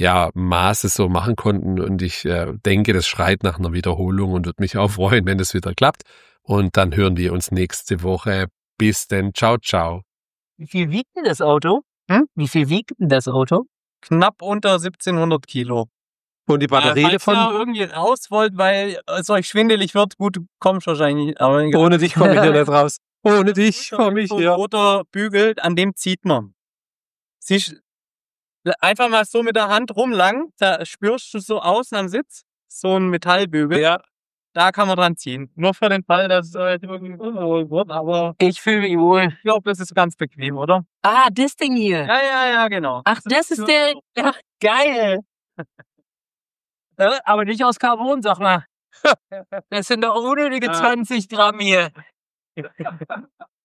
Maße so machen konnten und ich denke, das schreit nach einer Wiederholung und würde mich auch freuen, wenn das wieder klappt. Und dann hören wir uns nächste Woche. Bis denn. Ciao, ciao. Wie viel wiegt denn das Auto? Wie viel wiegt denn das Auto? Knapp unter 1700 Kilo. Und die Batterie davon? Falls ihr irgendwie raus wollt, weil es euch schwindelig wird, gut, du kommst wahrscheinlich. Aber ohne dich komme ich hier nicht raus. Ohne dich komme ich hier. Oder bügelt, an dem zieht man. Siehst einfach mal so mit der Hand rumlangen, da spürst du so außen am Sitz, so ein Metallbügel. Ja. Da kann man dran ziehen. Nur für den Fall, dass es irgendwie unwohl wird, aber ich fühle mich wohl. Ich glaube, das ist ganz bequem, oder? Ah, das Ding hier. Ja, genau. Ach, das ist der. Ja, geil. Aber nicht aus Carbon, sag mal. Das sind doch unnötige 20 Gramm hier.